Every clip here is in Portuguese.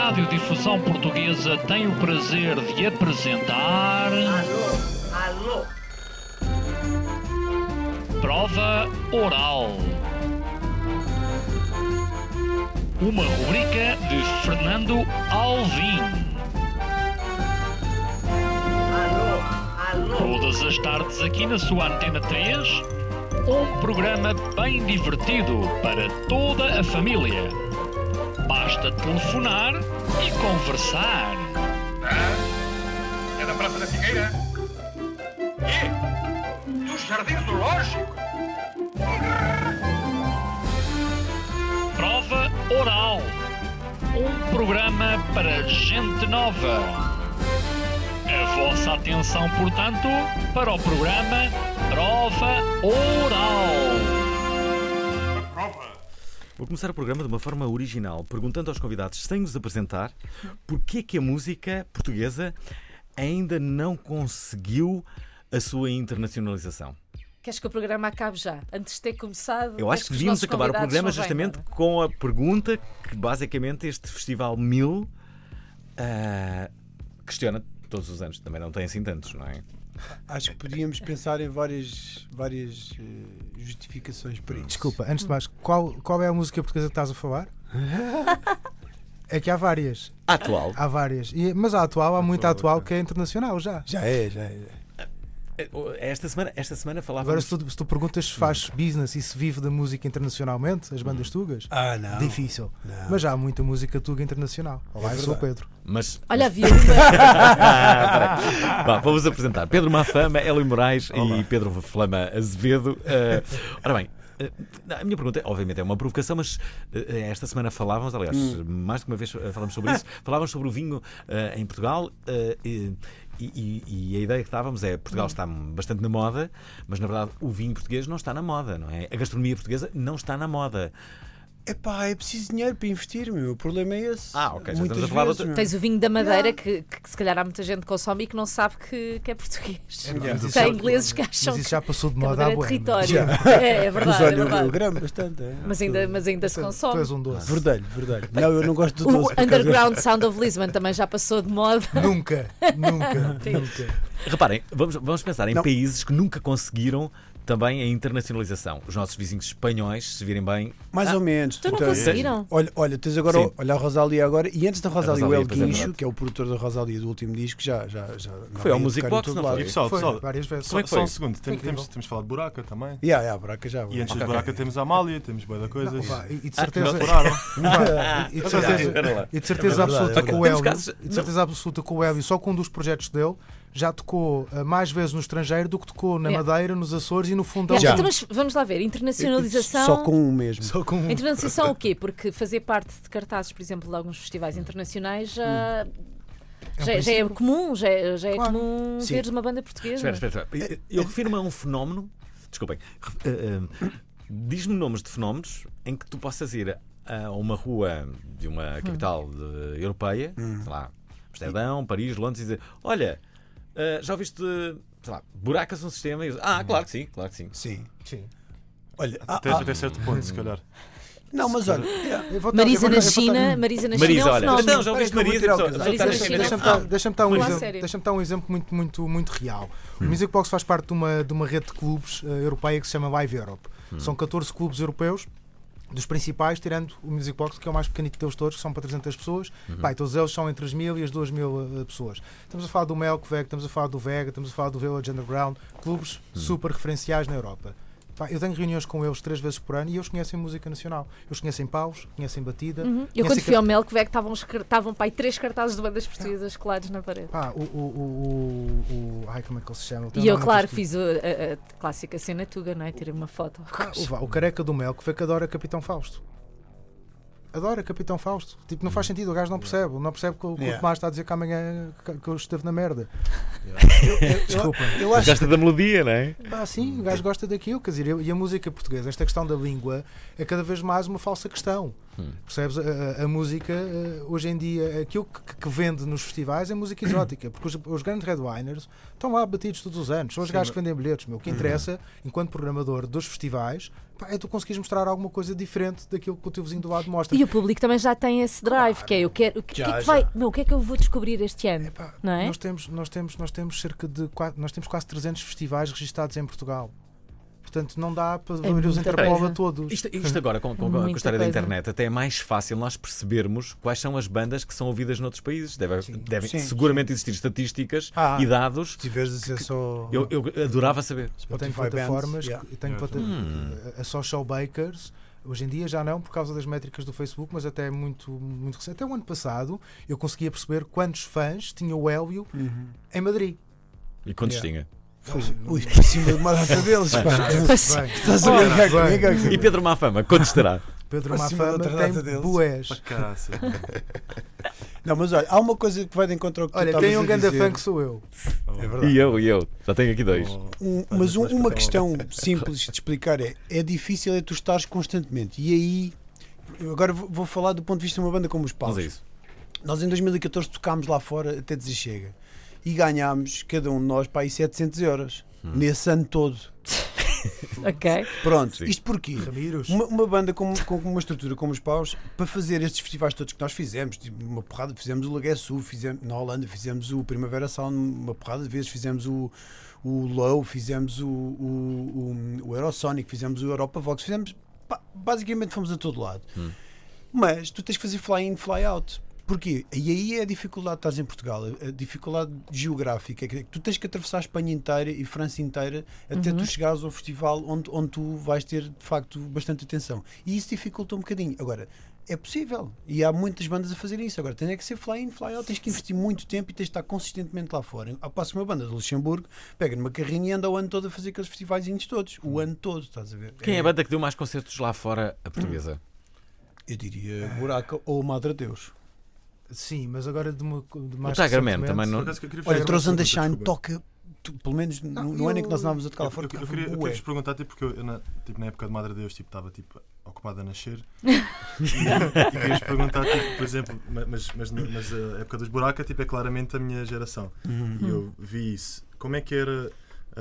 Radiodifusão Portuguesa tem o prazer de apresentar... Alô? Prova Oral. Uma rubrica de Fernando Alvim. Alô? Todas as tardes aqui na sua Antena 3, um programa bem divertido para toda a família. Basta telefonar e conversar. É da Praça da Figueira? E? Dos Jardins Zoológicos? Prova Oral. Um programa para gente nova. A vossa atenção, portanto, para o programa Prova Oral. Prova. Vou começar o programa de uma forma original, perguntando aos convidados, sem os apresentar, porquê que a música portuguesa ainda não conseguiu a sua internacionalização. Queres que o programa acabe já? Antes de ter começado... Eu acho que devíamos acabar o programa justamente com a pergunta que váriamente este Festival 1000 questiona todos os anos. Também não tem assim tantos, não é? Acho que podíamos pensar em várias justificações para isso. Desculpa, antes de mais, qual é a música portuguesa que estás a falar? É que há várias. A atual. Há várias. Mas a atual, há muita atual que é internacional já. Já é. Esta semana falávamos... Agora, se tu perguntas se faz business e se vive da música internacionalmente, as bandas tugas, Não. difícil. Não. Mas já há muita música tuga internacional. Olá, eu sou o Pedro. Olha, havia uma... Bom, vamos apresentar Pedro Mafama, Hélio Moraes e Pedro Flama Azevedo. Ora bem, a minha pergunta, obviamente, é uma provocação, mas esta semana falávamos, aliás, mais de uma vez falamos sobre isso, falávamos sobre o vinho em Portugal e a ideia que dávamos é Portugal está bastante na moda, mas na verdade o vinho português não está na moda, não é? A gastronomia portuguesa não está na moda. É preciso dinheiro para investir, meu. O problema é esse. Ok, já Muitas estamos a falar de vezes, outra... meu. Tens o vinho da Madeira que se calhar há muita gente que consome e que não sabe que é português. Mas isso Há já- ingleses que acham Mas isso já passou de que a moda Madeira à é boa. território. É Mas verdade, é olha, eu verdade. gramo bastante. É. Mas ainda se Tu consome. és um doce. Verdade. Não, eu não gosto do O doce. por causa- Underground Sound of Lisbon também já passou de moda. Nunca. Reparem, vamos pensar em Não. países que nunca conseguiram também a internacionalização. Os nossos vizinhos espanhóis, se virem bem... Mais ou menos. Então não Tu tens- conseguiram? Olha, tens agora Sim. olha a Rosalia agora. E antes da Rosalia, o Rosalia, El pois é Guincho, verdade. que é o produtor da Rosalia do último disco, já Foi ao ia Music tocar em Box, todo não lado. foi? E pessoal, Foi várias vezes. Como é que só foi? um segundo, incrível. temos de falar de Buraca também. A Buraca já. E antes Ok. de Buraca temos a Amália, temos boa da coisas. E de Que certeza, não exploraram. e de certeza, Espera lá. e de certeza É verdade, absoluta é que o verdade. Hélio, Temos casos- e de certeza absoluta que o Hélio, só com um dos projetos dele, já tocou mais vezes no estrangeiro do que tocou na Yeah. Madeira, nos Açores e no Fundão. Já. Então, mas vamos lá ver, internacionalização... Só com um mesmo. Só com um. Internacionalização o quê? Porque fazer parte de cartazes, por exemplo, de alguns festivais internacionais já é comum, já é Claro. comum Sim. veres uma banda portuguesa. Espera. Eu refiro-me a um fenómeno... Desculpem. Diz-me nomes de fenómenos em que tu possas ir a uma rua de uma capital europeia, sei lá, Amsterdão, Paris, Londres, e dizer: olha, já ouviste, sei lá, Buracas um sistema? E eu, claro que sim. Sim. Sim. Olha, Até certo ponto, se calhar. não, mas olha. Eu vou Marisa eu na vou- China, Marisa na China Marisa, é um olha. fenómeno. Então, já ouviste Espera que eu vou Marisa? tirar o Marisa na China. Deixa-me dar um Falar exemplo. sério. Deixa-me dar um exemplo muito real. O Music Box faz parte de uma rede de clubes europeia que se chama Live Europe. São 14 clubes europeus, dos principais, tirando o Music Box, que é o mais pequenito deles todos, que são para 300 pessoas. Pá, e todos eles são entre as 1000 e as 2000 pessoas. Estamos a falar do Melkweg, estamos a falar do Vega, estamos a falar do Village Underground, clubes super referenciais na Europa. Pá, eu tenho reuniões com eles 3 vezes por ano e eles conhecem música nacional. Eles conhecem paus, conhecem batida. Eu conhecem quando fui ao Melkweg estavam para aí 3 cartazes de bandas portuguesas colados na parede. Pá, ai, como é que ele se chama? E eu, claro, fiz a clássica cena tuga, não é? Tirei uma foto. O careca do Mel que adora Capitão Fausto. Adora Capitão Fausto. Tipo, não faz sentido, o gajo não percebe que o Tomás está a dizer que amanhã que eu esteve na merda. Desculpa. Eu acho Gosta da melodia, não é? Sim, o gajo gosta daquilo. Quer dizer, e a música portuguesa, esta questão da língua, é cada vez mais uma falsa questão. Percebes? A música, hoje em dia, aquilo que vende nos festivais é música exótica, porque os grandes headliners estão lá batidos todos os anos, são os gajos que vendem bilhetes. O que interessa, enquanto programador dos festivais, é tu conseguires mostrar alguma coisa diferente daquilo que o teu vizinho do lado mostra. E o público também já tem esse drive, que é o que é que eu vou descobrir este ano? Não é? Nós temos quase 300 festivais registados em Portugal. Portanto, não dá para ver os Interpol a todos. Isto agora, com a história da internet, até é mais fácil nós percebermos quais são as bandas que são ouvidas noutros países. Devem seguramente existir estatísticas e dados. Se tiveres acesso Eu adorava saber. Eu tenho plataformas, a Social Bakers. Hoje em dia já não, por causa das métricas do Facebook, mas até muito, muito recente. Até o ano passado eu conseguia perceber quantos fãs tinha o Hélio em Madrid. E quantos tinha? Ui, por cima de uma data deles. Estás a brincar comigo? E Pedro Mafama, quantos terá? Pedro Mafama tem bués. Não, mas olha, há uma coisa que vai de encontro ao que tu estavas a dizer. Quem é um ganda fã que sou eu. É verdade. E eu. Já tenho aqui dois. Mas uma questão simples de explicar é difícil tu estares constantemente. E aí, eu agora vou falar do ponto de vista de uma banda como os Paus. Vamos a isso. Nós em 2014 tocámos lá fora até dizer chega. E ganhámos, cada um de nós, para aí 700 euros. Nesse ano todo. Ok. Pronto, Sim. isto porquê? Uma banda com uma estrutura como os Paus, para fazer estes festivais todos que nós fizemos, tipo, uma porrada, fizemos o Lagué Sul, na Holanda fizemos o Primavera Sound uma porrada de vezes, fizemos o Low, fizemos o Eurosonic, fizemos o Europa Vox, fizemos, basicamente fomos a todo lado. Mas tu tens que fazer fly in, fly out. Porquê? E aí é a dificuldade de estás em Portugal, a dificuldade geográfica, é que tu tens que atravessar a Espanha inteira e França inteira até tu chegares ao festival onde tu vais ter, de facto, bastante atenção. E isso dificulta um bocadinho. Agora, é possível. E há muitas bandas a fazerem isso. Agora, tem que ser fly in, fly out, tens que investir muito tempo e tens de estar consistentemente lá fora. Ao passo que uma banda de Luxemburgo pega numa carrinha e anda o ano todo a fazer aqueles festivais todos. O ano todo, estás a ver? Quem é a banda que deu mais concertos lá fora, a portuguesa? Eu diria Buraca ou Madre Deus. Sim, mas agora de mais o Tigerman também não. Olha, Trozon da Shine toca, pelo menos no ano em que nós andávamos a tocar lá fora. Eu queria-vos perguntar, porque eu na época de Madre Deus estava ocupado a nascer. E queria-vos perguntar, por exemplo, mas a época dos Buraca é claramente a minha geração. E eu vi isso. Como é que era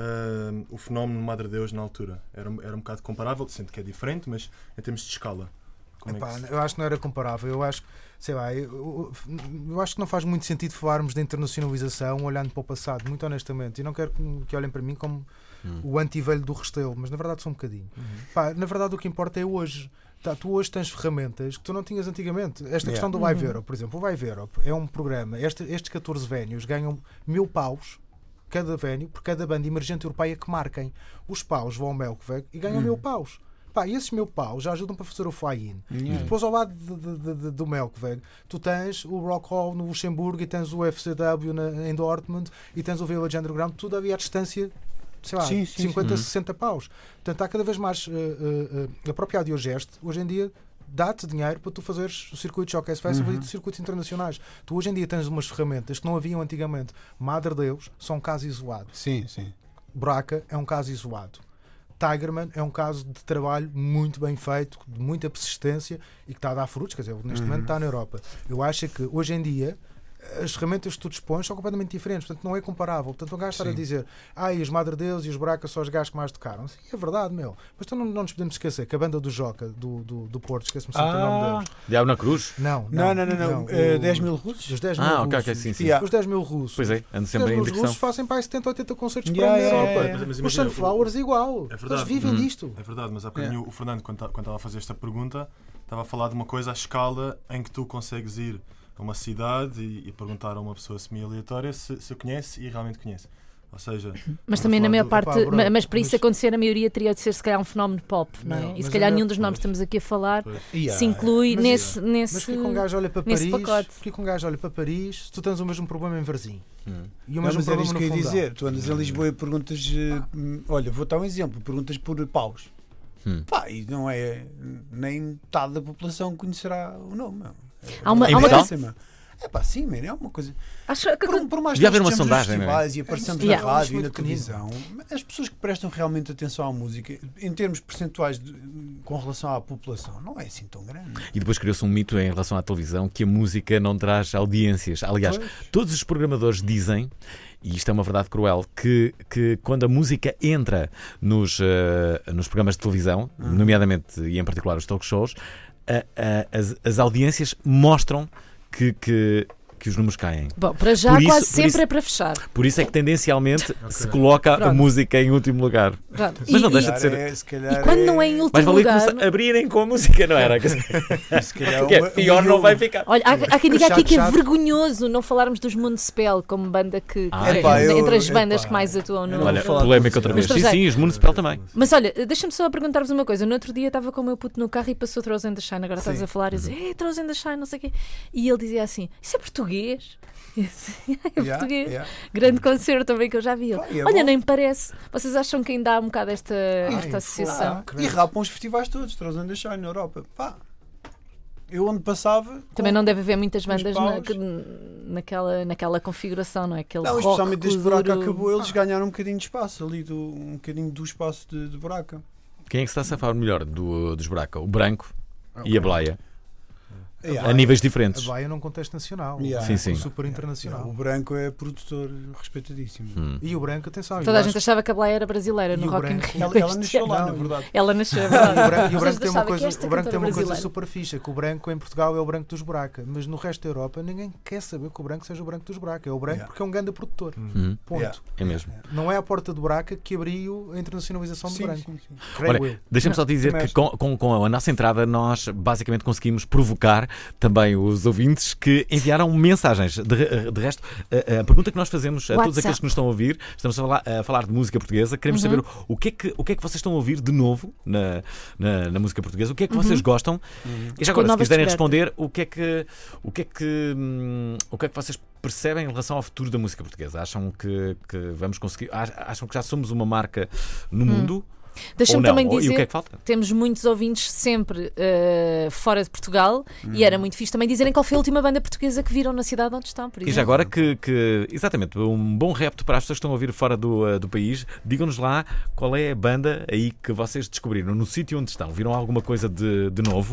o fenómeno Madre Deus na altura? Era um bocado comparável, sendo que é diferente, mas em termos de escala. Eu acho que não era comparável. Eu acho, sei lá, eu acho que não faz muito sentido falarmos de internacionalização olhando para o passado, muito honestamente. E não quero que olhem para mim como o anti-velho do Restelo, mas na verdade sou um bocadinho. Na verdade o que importa é hoje. Tu hoje tens ferramentas que tu não tinhas antigamente. Esta questão do Live Europe, por exemplo. O Live Europe é um programa. Estes 14 vénios ganham 1000 paus cada vénio por cada banda emergente europeia que marquem. Os paus vão ao Melkweg e ganham 1000 paus. E esses 1000 paus já ajudam para fazer o fly-in. E depois ao lado do Melkweg tu tens o Rock Hall no Luxemburgo e tens o FCW em Dortmund e tens o Village Underground, tudo ali à distância, sei lá, 50, 60 paus. Portanto, há cada vez mais a própria Audiogest, hoje em dia, dá-te dinheiro para tu fazeres o circuito Showcase Festival e circuitos internacionais. Tu hoje em dia tens umas ferramentas que não haviam antigamente. Madre Deus são um caso isolado. Sim. Buraca é um caso isolado. Tigerman é um caso de trabalho muito bem feito, de muita persistência e que está a dar frutos, quer dizer, neste momento está na Europa. Eu acho que hoje em dia as ferramentas que tu dispões são completamente diferentes, portanto não é comparável. Portanto, um gajo estar a dizer e os Madre Deus e os Buraca são os gajos que mais tocaram. Sim, é verdade, meu. Mas então não nos podemos esquecer que a banda do Joca, do Porto, esquece-me sempre o nome deles. Diabo na Cruz? Não. 10 mil russos? Os 10 mil russos. Ok, sim. Os 10 mil russos. Pois é, ando sempre em indicação. Os russos fazem para aí 70, 80 concertos para a Europa. Os Sunflowers igual. Eles vivem disto. É verdade, mas há bocadinho o Fernando, quando estava a fazer esta pergunta, estava a falar de uma coisa à escala em que tu consegues ir a uma cidade e perguntar a uma pessoa semi-aleatória se conhece e realmente conhece. Ou seja, mas também na maior parte, mas para isso acontecer, a maioria teria de ser se calhar um fenómeno pop, não é? E se calhar nenhum dos nomes que estamos aqui a falar se inclui nesse Mas porquê que um gajo olha para Paris? Pacote? Porquê que um gajo olha para Paris se tu tens o mesmo problema em Varzim? E o mesmo mas problema isso no que eu ia Fundão? dizer. Tu andas em Lisboa e perguntas, olha, vou dar um exemplo, perguntas por paus. E não é nem metade da população conhecerá o nome. Há uma É pá, sim, man, é uma coisa. Acho que Por mais que Devia haver nós uma estejamos nos sondagem, festivais e aparecemos Yeah. na rádio e na Muito pequenino. televisão, as pessoas que prestam realmente atenção à música, em termos percentuais com relação à população, não é assim tão grande. E depois criou-se um mito em relação à televisão que a música não traz audiências. Aliás, todos os programadores dizem, e isto é uma verdade cruel, que quando a música entra nos programas de televisão, nomeadamente e em particular os talk shows, as audiências mostram que os números caem. Bom, para já Por isso- quase por sempre isso- é para fechar. Por isso é que tendencialmente se coloca a Pronto. música em último lugar. Pronto. Mas não deixa de ser. Se calhar E quando não é em Mas último valia lugar. abrirem com a música, não era? se calhar Porque pior não vai ficar. Olha, há quem diga aqui que é Chato. vergonhoso não falarmos dos Municipal como banda que epá, entre as eu- bandas epá, que mais atuam no. eu não Olha, vou falar polémica disso, outra não. vez. Mas Sim, sim, os Municipal também. Mas olha, deixa-me só perguntar-vos uma coisa. No outro dia estava com o meu puto no carro e passou Throws and the Shine. Agora estás Sim. a falar e dizer, hey, Throws and the Shine, não sei o quê. E ele dizia assim: isso é português? E eu assim, é Yeah, português. yeah. Grande concerto também que eu já vi. Ele, Pá, e é olha, bom. nem parece. Vocês acham que ainda há um bocado esta associação? E rapam os festivais todos, trazendo a Shine na Europa. Pá, eu onde passava. Também não deve haver muitas com os bandas paus. naquela configuração, não é? Aquele Não, rock especialmente desde Buraca duro. acabou, eles ganharam um bocadinho de espaço ali, um bocadinho do espaço de Buraca. Quem é que se está a safar melhor dos Buraca? O Branco e a Blaia. Yeah. A níveis diferentes. A Baia num contexto nacional. Yeah. Sim, sim. Super internacional. O Branco é produtor respeitadíssimo. E o Branco, atenção. Toda a eu gente acho- achava que a Blaia era brasileira no E o Rock in Branco- Rio. Ela este nasceu ano. lá, Não, na verdade. Ela nasceu. E o Branco, Mas tem uma achava que coisa, esta o Branco tem uma cantora coisa brasileira. super fixa, que o Branco em Portugal é o Branco dos Buraca, mas no resto da Europa ninguém quer saber que o Branco seja o Branco dos Buraca. É o Branco Yeah. porque é um grande produtor. Ponto. Yeah. É mesmo. Não é a porta de Buraca que abriu a internacionalização do Sim, Branco. sim, sim. Creio eu. Olha, deixa-me só dizer Também que com a nossa entrada nós basicamente conseguimos provocar também os ouvintes que enviaram mensagens. De resto, a pergunta que nós fazemos a todos WhatsApp. aqueles que nos estão a ouvir, estamos a falar de música portuguesa, queremos saber o que é que vocês estão a ouvir de novo na música portuguesa, o que é que vocês gostam. E já agora, se novas quiserem descobertas. responder, o que é que vocês percebem em relação ao futuro da música portuguesa? Acham que vamos conseguir? Acham que já somos uma marca no mundo? Deixa-me Ou não? também E o dizer, que é que falta? temos muitos ouvintes sempre fora de Portugal e era muito fixe também dizerem qual foi a última banda portuguesa que viram na cidade onde estão, por E exemplo. já agora exatamente, um bom repto para as pessoas que estão a ouvir fora do país, digam-nos lá qual é a banda aí que vocês descobriram, no sítio onde estão. Viram alguma coisa de novo?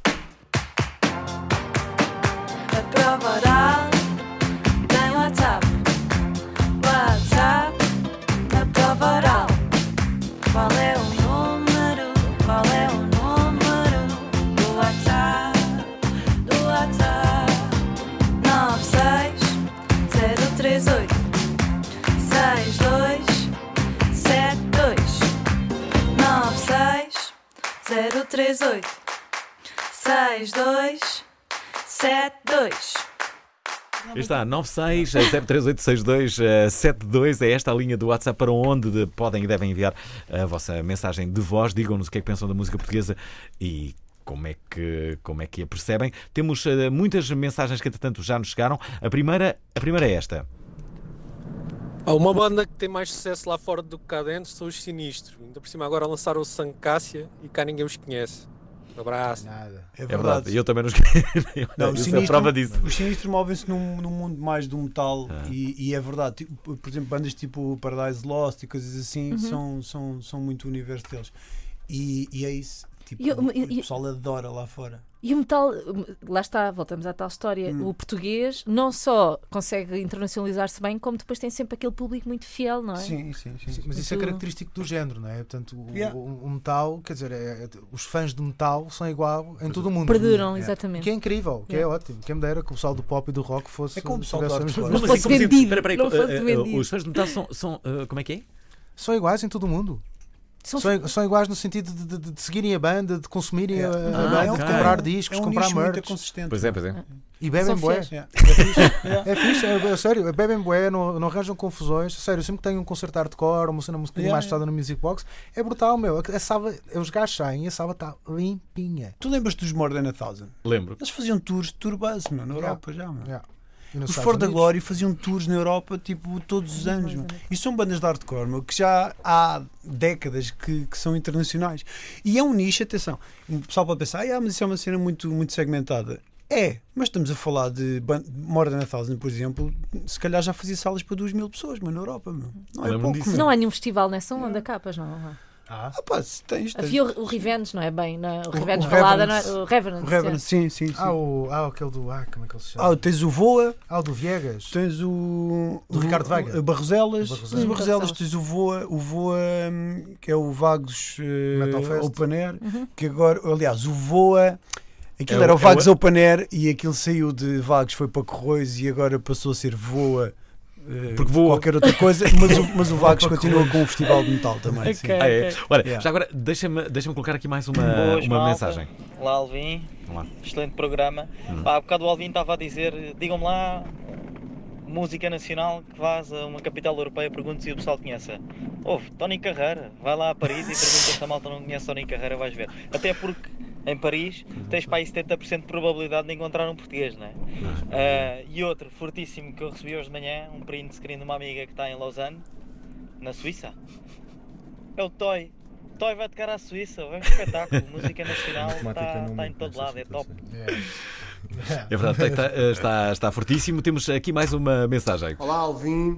A prova oral tem WhatsApp. WhatsApp, a prova oral. Qual é o número? Qual é o número do WhatsApp? Do WhatsApp 96038 6272 96038 6272. Aí está, 96-038-6272. É esta a linha do WhatsApp para onde podem e devem enviar a vossa mensagem de voz. Digam-nos o que é que pensam da música portuguesa e como é que a percebem. Temos muitas mensagens que, entretanto, já nos chegaram. A primeira é esta. Há uma banda que tem mais sucesso lá fora do que cá dentro, são os Sinistros. Ainda por cima agora lançaram o Sancássia e cá ninguém os conhece. Um abraço. Nada. É É verdade, verdade. eu também nos Não, Isso é a prova disso. Os sinistros movem-se num mundo mais do metal e é verdade. Tipo, por exemplo, bandas tipo Paradise Lost e coisas assim são muito o universo deles. E é isso. Tipo, E eu- o pessoal adora lá fora. E o metal, lá está, voltamos à tal história. O português não só consegue internacionalizar-se bem, como depois tem sempre aquele público muito fiel, não é? Sim, sim, sim. Mas isso é Muito- característico do género, não é? Portanto, Yeah. o metal, quer dizer, os fãs de metal são igual em todo o mundo. Perduram, Que exatamente. é incrível, que é ótimo. Quem me dera que o pessoal do pop e do rock fosse. É como o pessoal tivesse do a mesma hardcore. coisa. Não fosse vendido. Espera aí, Não fosse vendido. os fãs de metal são como é que é? São iguais em todo o mundo. São- São iguais no sentido de seguirem a banda, de consumirem a Ah, banda, ok. de comprar discos, é um comprar nicho muito merch. consistente. Pois é. E bebem São bué. fiéis. É fixe, é sério, bebem bué, não arranjam confusões. Sério, sempre que tenho um concerto hardcore, uma cena um bocadinho mais pesada no Music Box, é brutal, meu. A sala, os gajos saem e a sala está limpinha. Tu lembras dos More Than 1000? Lembro. Eles faziam tours de tour bus, meu, na Europa já, meu. Yeah. E nos Os Estados For da Unidos? Glory faziam tours na Europa tipo todos os anos. Meu. E são bandas de hardcore meu, que já há décadas que são internacionais. E é um nicho, atenção. O pessoal pode pensar, mas isso é uma cena muito, muito segmentada. Mas estamos a falar de More Than a Thousand, por exemplo, se calhar já fazia salas para 2.000 pessoas, mas na Europa, meu. Não é Lembro-me pouco, disso. meu. Não há nenhum festival nessa onda, capas, não. Se tens. Havia o Revenge, não é bem? O Revenge o falada, Revenant. não é? O Revenant. O Revenant, sim. Aquele do. Como é que ele se chama? Tens o Voa, O do Viegas. tens o Ricardo Veiga. Barroselas, Barroselas. Barroselas, tens o Voa, que é o Vagos Metal Fest. Open Air, que agora, aliás, o Voa, aquilo É era o- o Vagos é o- Open Air e aquilo saiu de Vagos, foi para Corroios e agora passou a ser Voa. Porque voa. Qualquer outra coisa, mas o Vagos continua com o Festival de Metal também. sim. Olha, Yeah. já agora deixa-me colocar aqui mais uma Boas, malta. mensagem. Olá, Alvin. Olá. Excelente programa. Há bocado o Alvin estava a dizer, digam-me lá música nacional que vás a uma capital europeia, pergunte se o pessoal conhece. Ouve, Tony Carreira, vai lá a Paris e pergunta se a malta não conhece Tony Carreira, vais ver. Até porque em Paris tens para aí 70% de probabilidade de encontrar um português, não é? E outro, fortíssimo, que eu recebi hoje de manhã, um print screen de uma amiga que está em Lausanne, na Suíça, é o Toy. Toy vai tocar à Suíça, é um espetáculo, música nacional está em todo lado, é top. É verdade, está fortíssimo. Temos aqui mais uma mensagem. Olá, Alvin.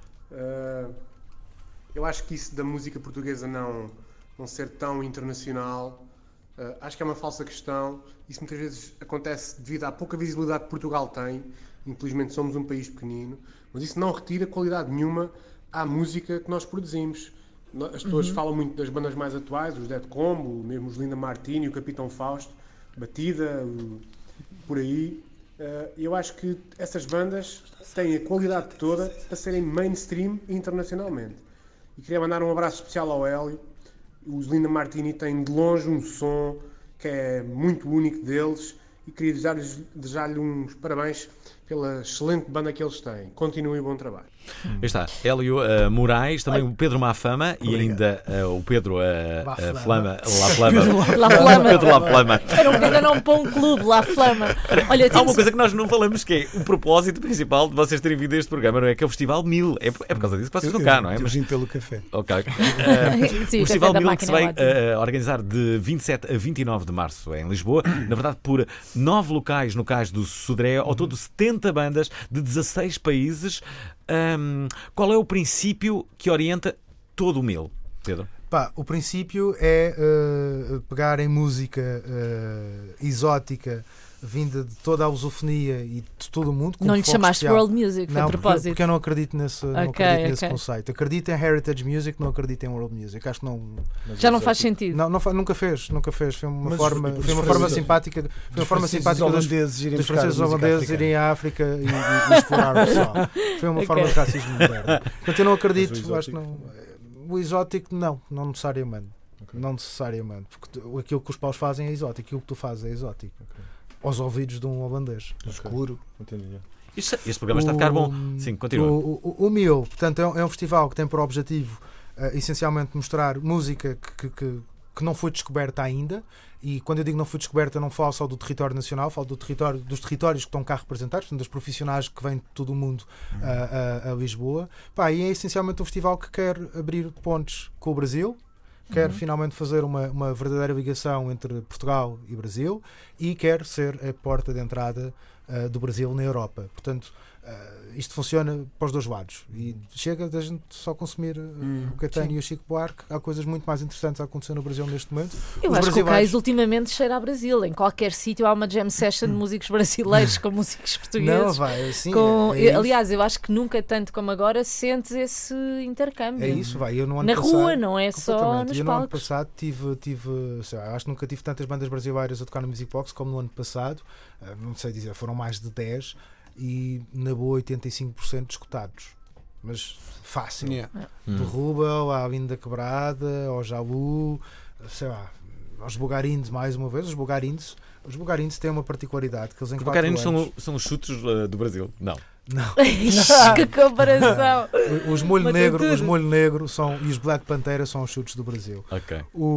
Eu acho que isso da música portuguesa não ser tão internacional, acho que é uma falsa questão. Isso muitas vezes acontece devido à pouca visibilidade que Portugal tem. Infelizmente somos um país pequenino, mas isso não retira qualidade nenhuma à música que nós produzimos. As pessoas falam muito das bandas mais atuais, os Dead Combo, mesmo os Linda Martini, o Capitão Fausto, Batida, por aí. Eu acho que essas bandas têm a qualidade toda para serem mainstream internacionalmente. E queria mandar um abraço especial ao Hélio. Os Linda Martini têm de longe um som que é muito único deles e queria desejar-lhe uns parabéns pela excelente banda que eles têm. Continuem o bom trabalho. Aí está, Hélio Moraes, também o Pedro Mafama e ainda o Pedro Flama. La Flama. Pedro La Flama. Ainda não para um clube, lá Flama. Olha, Há uma coisa que nós não falamos que é o propósito principal de vocês terem vindo a este programa, não é? Que é o Festival 1000. É por causa disso que vocês estão cá, não é? Mas vim pelo café. Ok. Sim, O Festival café da 1000 que se vai máquina é ótimo. organizar de 27 a 29 de março em Lisboa, na verdade por 9 locais no Cais do Sodré, ao todo 70 bandas de 16 países. Qual é o princípio que orienta todo o 1000, Pedro? O princípio é pegar em música exótica vinda de toda a lusofonia e de todo o mundo. Não lhe chamaste world music, foi não, a propósito. porque eu não acredito nesse, nesse conceito. Acredito em heritage music, não acredito em world music. Acho que não. Já não faz sentido. Nunca fez. Foi uma forma simpática. Foi uma forma simpática dos franceses holandeses irem à África e explorar o pessoal. Foi uma forma de racismo moderno. Portanto, eu não acredito. Acho que não. O exótico, não necessariamente. Não necessariamente. Porque aquilo que os paus fazem é exótico, aquilo que tu fazes é exótico. Aos ouvidos de um holandês. Escuro. Este programa está a ficar bom. Sim, continua. O 1000, portanto, é um festival que tem por objetivo essencialmente mostrar música que não foi descoberta ainda. E quando eu digo não foi descoberta, não falo só do território nacional, falo dos territórios que estão cá representados, portanto, dos profissionais que vêm de todo o mundo a Lisboa. E é essencialmente um festival que quer abrir pontes com o Brasil. Quer finalmente fazer uma verdadeira ligação entre Portugal e Brasil e quer ser a porta de entrada do Brasil na Europa. Portanto, isto funciona para os dois lados. E chega da gente só consumir o Caetano e o Chico Buarque. Há coisas muito mais interessantes a acontecer no Brasil neste momento. Eu acho que o Cais ultimamente cheira a Brasil. Em qualquer sítio há uma jam session de músicos brasileiros com músicos portugueses. Não, vai, assim, aliás, eu acho que nunca tanto como agora sentes esse intercâmbio. É isso, vai. Eu no ano na passado, rua, não é só nos eu palcos. No ano passado acho que nunca tive tantas bandas brasileiras a tocar no Music Box como no ano passado. Não sei dizer, foram mais de 10 e na boa 85% escutados. Mas fácil. Do Rubel à Linda Quebrada, ao Jalu, sei lá, aos Bugarins mais uma vez. Os Bugarins têm uma particularidade que eles em Os 4 anos... Bugarins são os chutes do Brasil? Não. Que comparação! Os Molho Negro e os Black Pantera são os chutes do Brasil. Okay.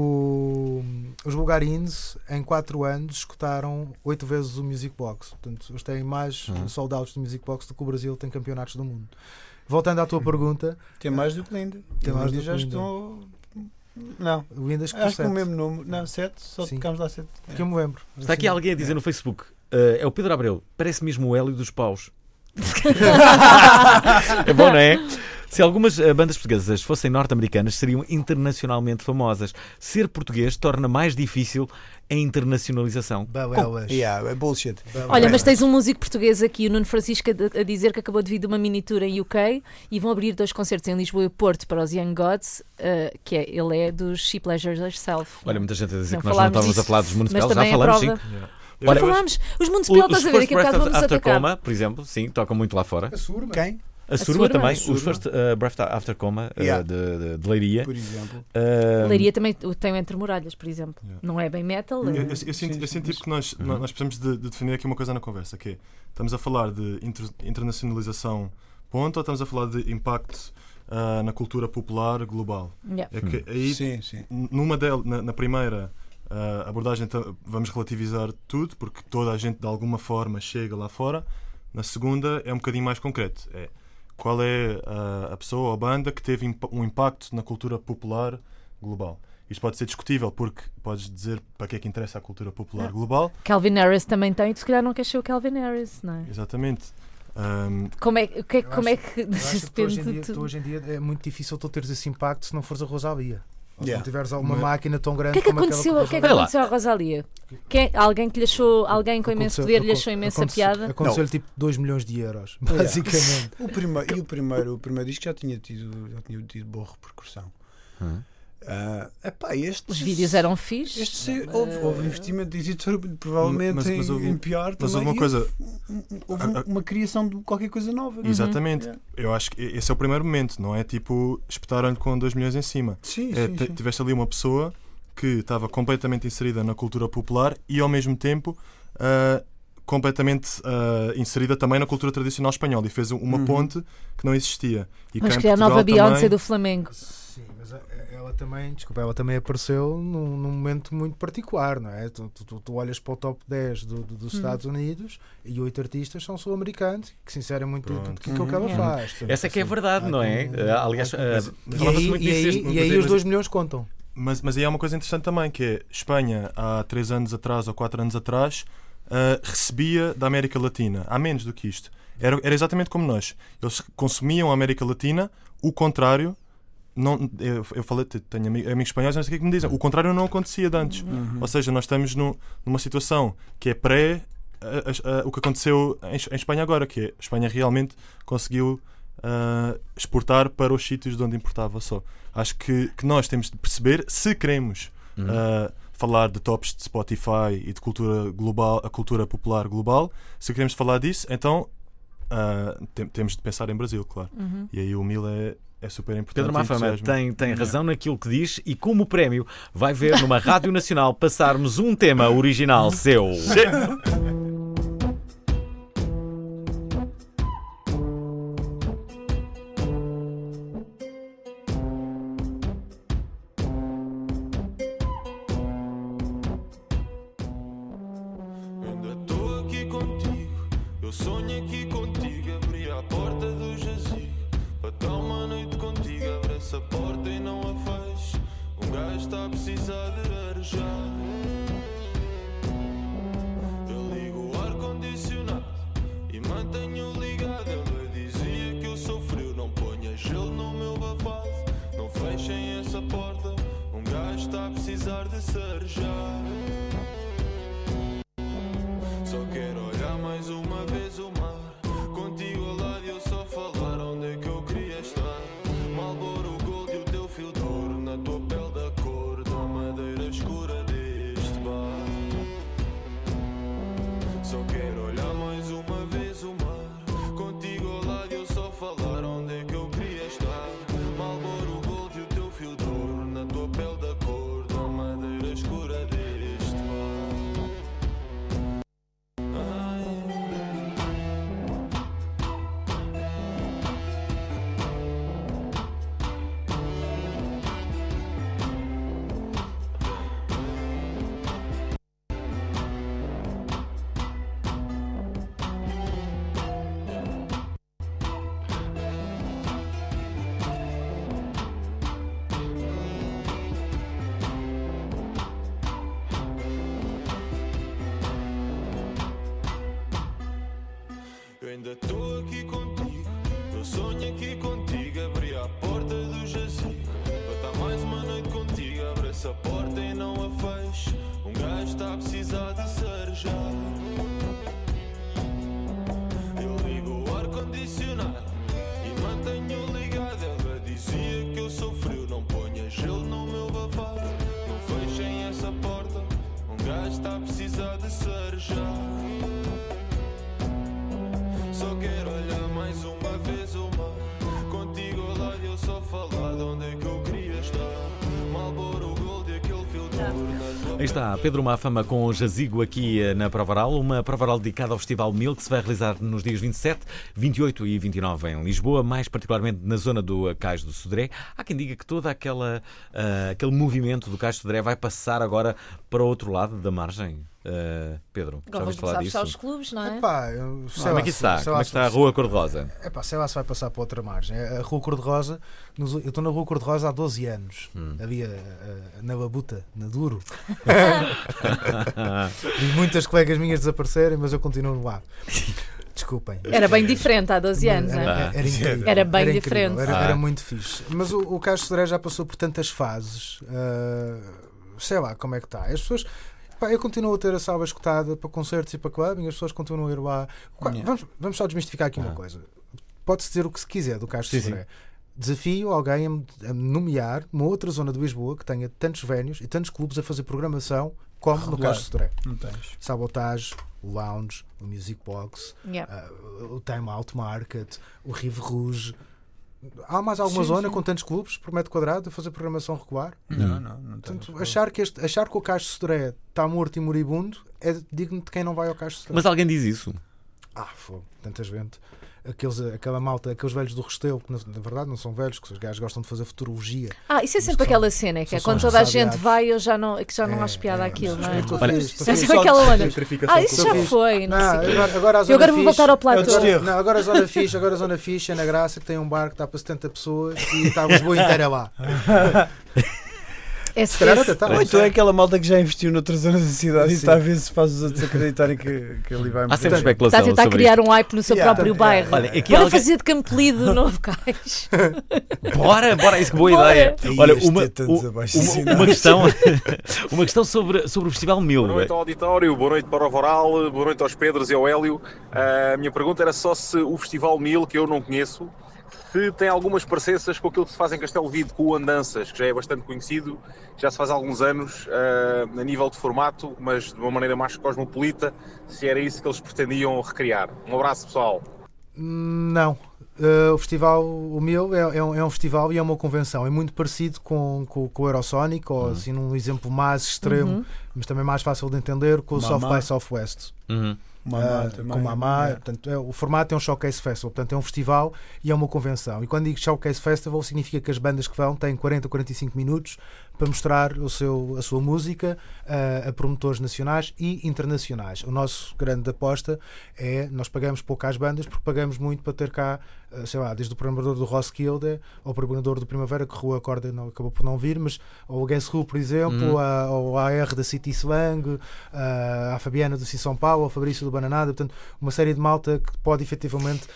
Os Bugarins em 4 anos escutaram 8 vezes o Music Box. Portanto, eles têm mais sold-outs do Music Box do que o Brasil tem campeonatos do mundo. Voltando à tua pergunta, tem mais do que Linda. Tem mais do que já Linda. estou. Não, o Linda acho que o mesmo número. Não, 7, só tocámos lá 7. Que eu me lembro. Está aqui alguém a dizer no Facebook: É o Pedro Abreu. Parece mesmo o Hélio dos Paus. É bom, não é? Se algumas bandas portuguesas fossem norte-americanas, seriam internacionalmente famosas. Ser português torna mais difícil a internacionalização. É bullshit. Olha, mas tens um músico português aqui, o Nuno Francisco, a dizer que acabou de vir de uma mini tour em UK e vão abrir 2 concertos em Lisboa e Porto para os Young Gods, ele é dos She Pleasures Herself. Olha, muita gente a dizer Não que nós não estávamos disso, a falar dos Municipal, mas já também é falamos, prova. sim. Já falámos, os Municipal, estás a ver, daqui a bocado vamos After atacar. Coma, por exemplo, sim, tocam muito lá fora. A Surma. Quem? A Surma também, A Surma. os First Breath After Coma de Leiria. Por exemplo. Leiria também tem o Entre Muralhas, por exemplo. Não é bem metal. Eu sinto que nós precisamos de definir aqui uma coisa na conversa, que é, estamos a falar de internacionalização, ponto, ou estamos a falar de impacto na cultura popular global? É que aí, na primeira abordagem, vamos relativizar tudo, porque toda a gente de alguma forma chega lá fora. Na segunda é um bocadinho mais concreto. Qual é a pessoa ou a banda que teve um impacto na cultura popular global? Isto pode ser discutível, porque podes dizer para que é que interessa a cultura popular global. Calvin Harris também tem, tu se calhar não queres ser o Calvin Harris, não é? Exatamente. Como é que hoje em dia é muito difícil tu teres esse impacto se não fores a Rosalía. Se não tiveres uma Mas máquina tão grande O que é que como aconteceu, aquela o que é que aconteceu à Rosalía? Alguém que lhe achou, alguém com imenso poder lhe achou imensa piada? Aconteceu-lhe tipo 2 milhões de euros, basicamente. O primeiro disco já tinha tido boa repercussão. Os vídeos eram fixes. Houve investimento de editor, provavelmente em pior também. Mas houve uma coisa. Houve uma criação de qualquer coisa nova. Exatamente. Eu acho que esse é o primeiro momento, não é tipo espetaram-lhe com 2 milhões em cima. Sim. Tiveste ali uma pessoa que estava completamente inserida na cultura popular e ao mesmo tempo completamente inserida também na cultura tradicional espanhola e fez uma ponte que não existia. E Vamos criar a nova Beyoncé do Flamengo. Sim, mas ela também apareceu num momento muito particular, não é? Tu olhas para o top 10 dos Estados Unidos e 8 artistas são sul-americanos que se inserem muito daquilo que ela faz. Essa é que é verdade, não é? Aliás, e aí os 2 milhões contam. Mas aí há uma coisa interessante também, que é Espanha há 3 anos atrás ou 4 anos atrás recebia da América Latina, há menos do que isto. Era exatamente como nós. Eles consumiam a América Latina, o contrário. Eu falei, tenho amigos espanhóis, não sei o que é que me dizem. O contrário não acontecia de antes. Ou seja, nós estamos numa situação que é pré o que aconteceu em Espanha agora, que é a Espanha realmente conseguiu exportar para os sítios de onde importava só. Acho que nós temos de perceber, se queremos falar de tops de Spotify e de cultura global, a cultura popular global, se queremos falar disso, então temos de pensar em Brasil, claro. E aí o Mil é super importante. Pedro Mafama tem razão naquilo que diz e como prémio vai ver numa Rádio Nacional passarmos um tema original seu. essa porta e não a fecho. Um gajo está a precisar de cerejar. Eu ligo o ar-condicionado e mantenho ligado. Ela dizia que eu sou frio, não ponha gelo no meu bafado. Não fechem essa porta, um gajo está a precisar de cerejar. Só quero olhar mais uma vez o mar. Contigo ao lado eu só falar de onde é que eu queria estar. Marlboro Gold e aquele filtro na tua. Aí está Pedro Mafama com o Jazigo aqui na Provaral, uma Provaral dedicada ao Festival Mil, que se vai realizar nos dias 27, 28 e 29 em Lisboa, mais particularmente na zona do Cais do Sodré. Há quem diga que todo aquele movimento do Cais do Sodré vai passar agora para o outro lado da margem. Pedro, já ouviste falar disso? Os clubes, não é? Como é que está? Como é que está a Rua Cor-de-Rosa? Sei lá se vai passar para outra margem. A Rua Cor-de-Rosa, eu estou na Rua Cor-de-Rosa há 12 anos. Havia na Babuta, na Duro. Vi muitas colegas minhas desaparecerem, mas eu continuo lá. Desculpem. Era bem diferente há 12 anos, não é? Era incrível. Era bem incrível. diferente. Era muito fixe. Mas o Cais do Sodré já passou por tantas fases. Sei lá como é que está. As pessoas... eu continuo a ter a sala escutada para concertos e para clubbing, as pessoas continuam a ir lá. Vamos só desmistificar aqui uma coisa. Pode-se dizer o que se quiser do Cais do Sodré. Desafio alguém a nomear uma outra zona de Lisboa que tenha tantos vénuos e tantos clubes a fazer programação como no Cais do Sodré. Sabotage, o Lounge, o Music Box, o Time Out Market, o Rive Rouge. Há mais alguma zona com tantos clubes por metro quadrado a fazer programação regular? Não. Portanto, achar que o Cais do Sodré está morto e moribundo é digno de quem não vai ao Cais do Sodré. Mas alguém diz isso? Fogo, tanta gente. Aquela malta, aqueles velhos do Restelo, que na verdade não são velhos, que os gajos gostam de fazer futurologia. Isso é sempre aquela cena, que é quando toda a gente vai, eu já não acho piada àquilo, não é? É sempre aquela onda. Isso já foi. Eu agora vou voltar ao platô. Agora a Zona Fixe é na Graça, que tem um bar que está para 70 pessoas e está a Lisboa inteira lá. Ou então é aquela malta que já investiu noutras zonas da cidade e está a ver se faz os outros acreditarem que ali vai. Há sempre especulação. Está a tentar criar um hype no seu próprio bairro. Olha, para fazer de Campolido novo Cais. Bora, isso que boa ideia. Olha, uma questão sobre o Festival Mil. Boa noite ao auditório, boa noite para o Voral, boa noite aos Pedros e ao Hélio. A minha pergunta era só se o Festival Mil, que eu não conheço, se tem algumas parecenças com aquilo que se faz em Castelo Vido com o Andanças, que já é bastante conhecido, já se faz há alguns anos, a nível de formato, mas de uma maneira mais cosmopolita, se era isso que eles pretendiam recriar. Um abraço, pessoal. Não. O festival, o Mil, é um festival e é uma convenção. É muito parecido com o Eurosonic, ou assim, num exemplo mais extremo, mas também mais fácil de entender, com o South by Southwest. Com Mamá, portanto, o formato é um showcase festival, portanto é um festival e é uma convenção. E quando digo showcase festival, significa que as bandas que vão têm 40 ou 45 minutos para mostrar a sua música a promotores nacionais e internacionais. O nosso grande aposta é, nós pagamos pouco às bandas porque pagamos muito para ter cá, sei lá, desde o programador do Roskilde ao programador do Primavera, que Rua Acorda acabou por não vir, mas ou o Guess Who, por exemplo, ao AR da City Slang, à Fabiana do Si São Paulo, ao Fabrício do Bananada, portanto, uma série de malta que pode efetivamente,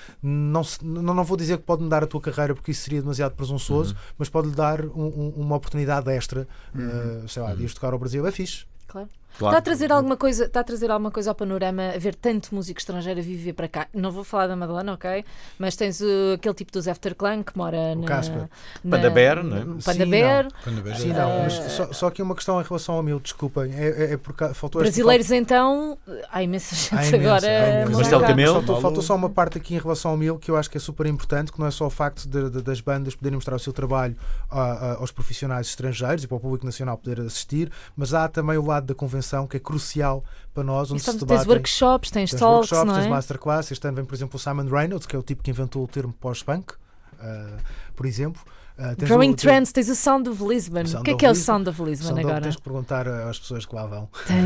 não vou dizer que pode mudar a tua carreira porque isso seria demasiado presunçoso, mas pode-lhe dar uma oportunidade extra, sei lá, de ir tocar ao Brasil. É fixe. Claro. Está a trazer alguma coisa ao panorama, a ver tanto músico estrangeiro a viver para cá. Não vou falar da Madonna, ok? Mas tens aquele tipo dos Afterclan que mora na Panda Bear, não é? Panda Bear. Sim, não. Mas só aqui uma questão em relação ao Mil, desculpem. É porque faltou brasileiros, então, há imensa gente agora. Marcelo Camelo. Faltou só uma parte aqui em relação ao Mil que eu acho que é super importante, que não é só o facto das bandas poderem mostrar o seu trabalho aos profissionais estrangeiros e para o público nacional poder assistir, mas há também o lado da convenção que é crucial para nós, onde se debatem. Tens workshops, tens talks, não é? Tens masterclass. Este ano vem, por exemplo, o Simon Reynolds, que é o tipo que inventou o termo pós-punk, por exemplo. Growing Trends, tens o Sound of Lisbon. O que é o Sound of Lisbon agora? Tens que perguntar às pessoas que lá vão.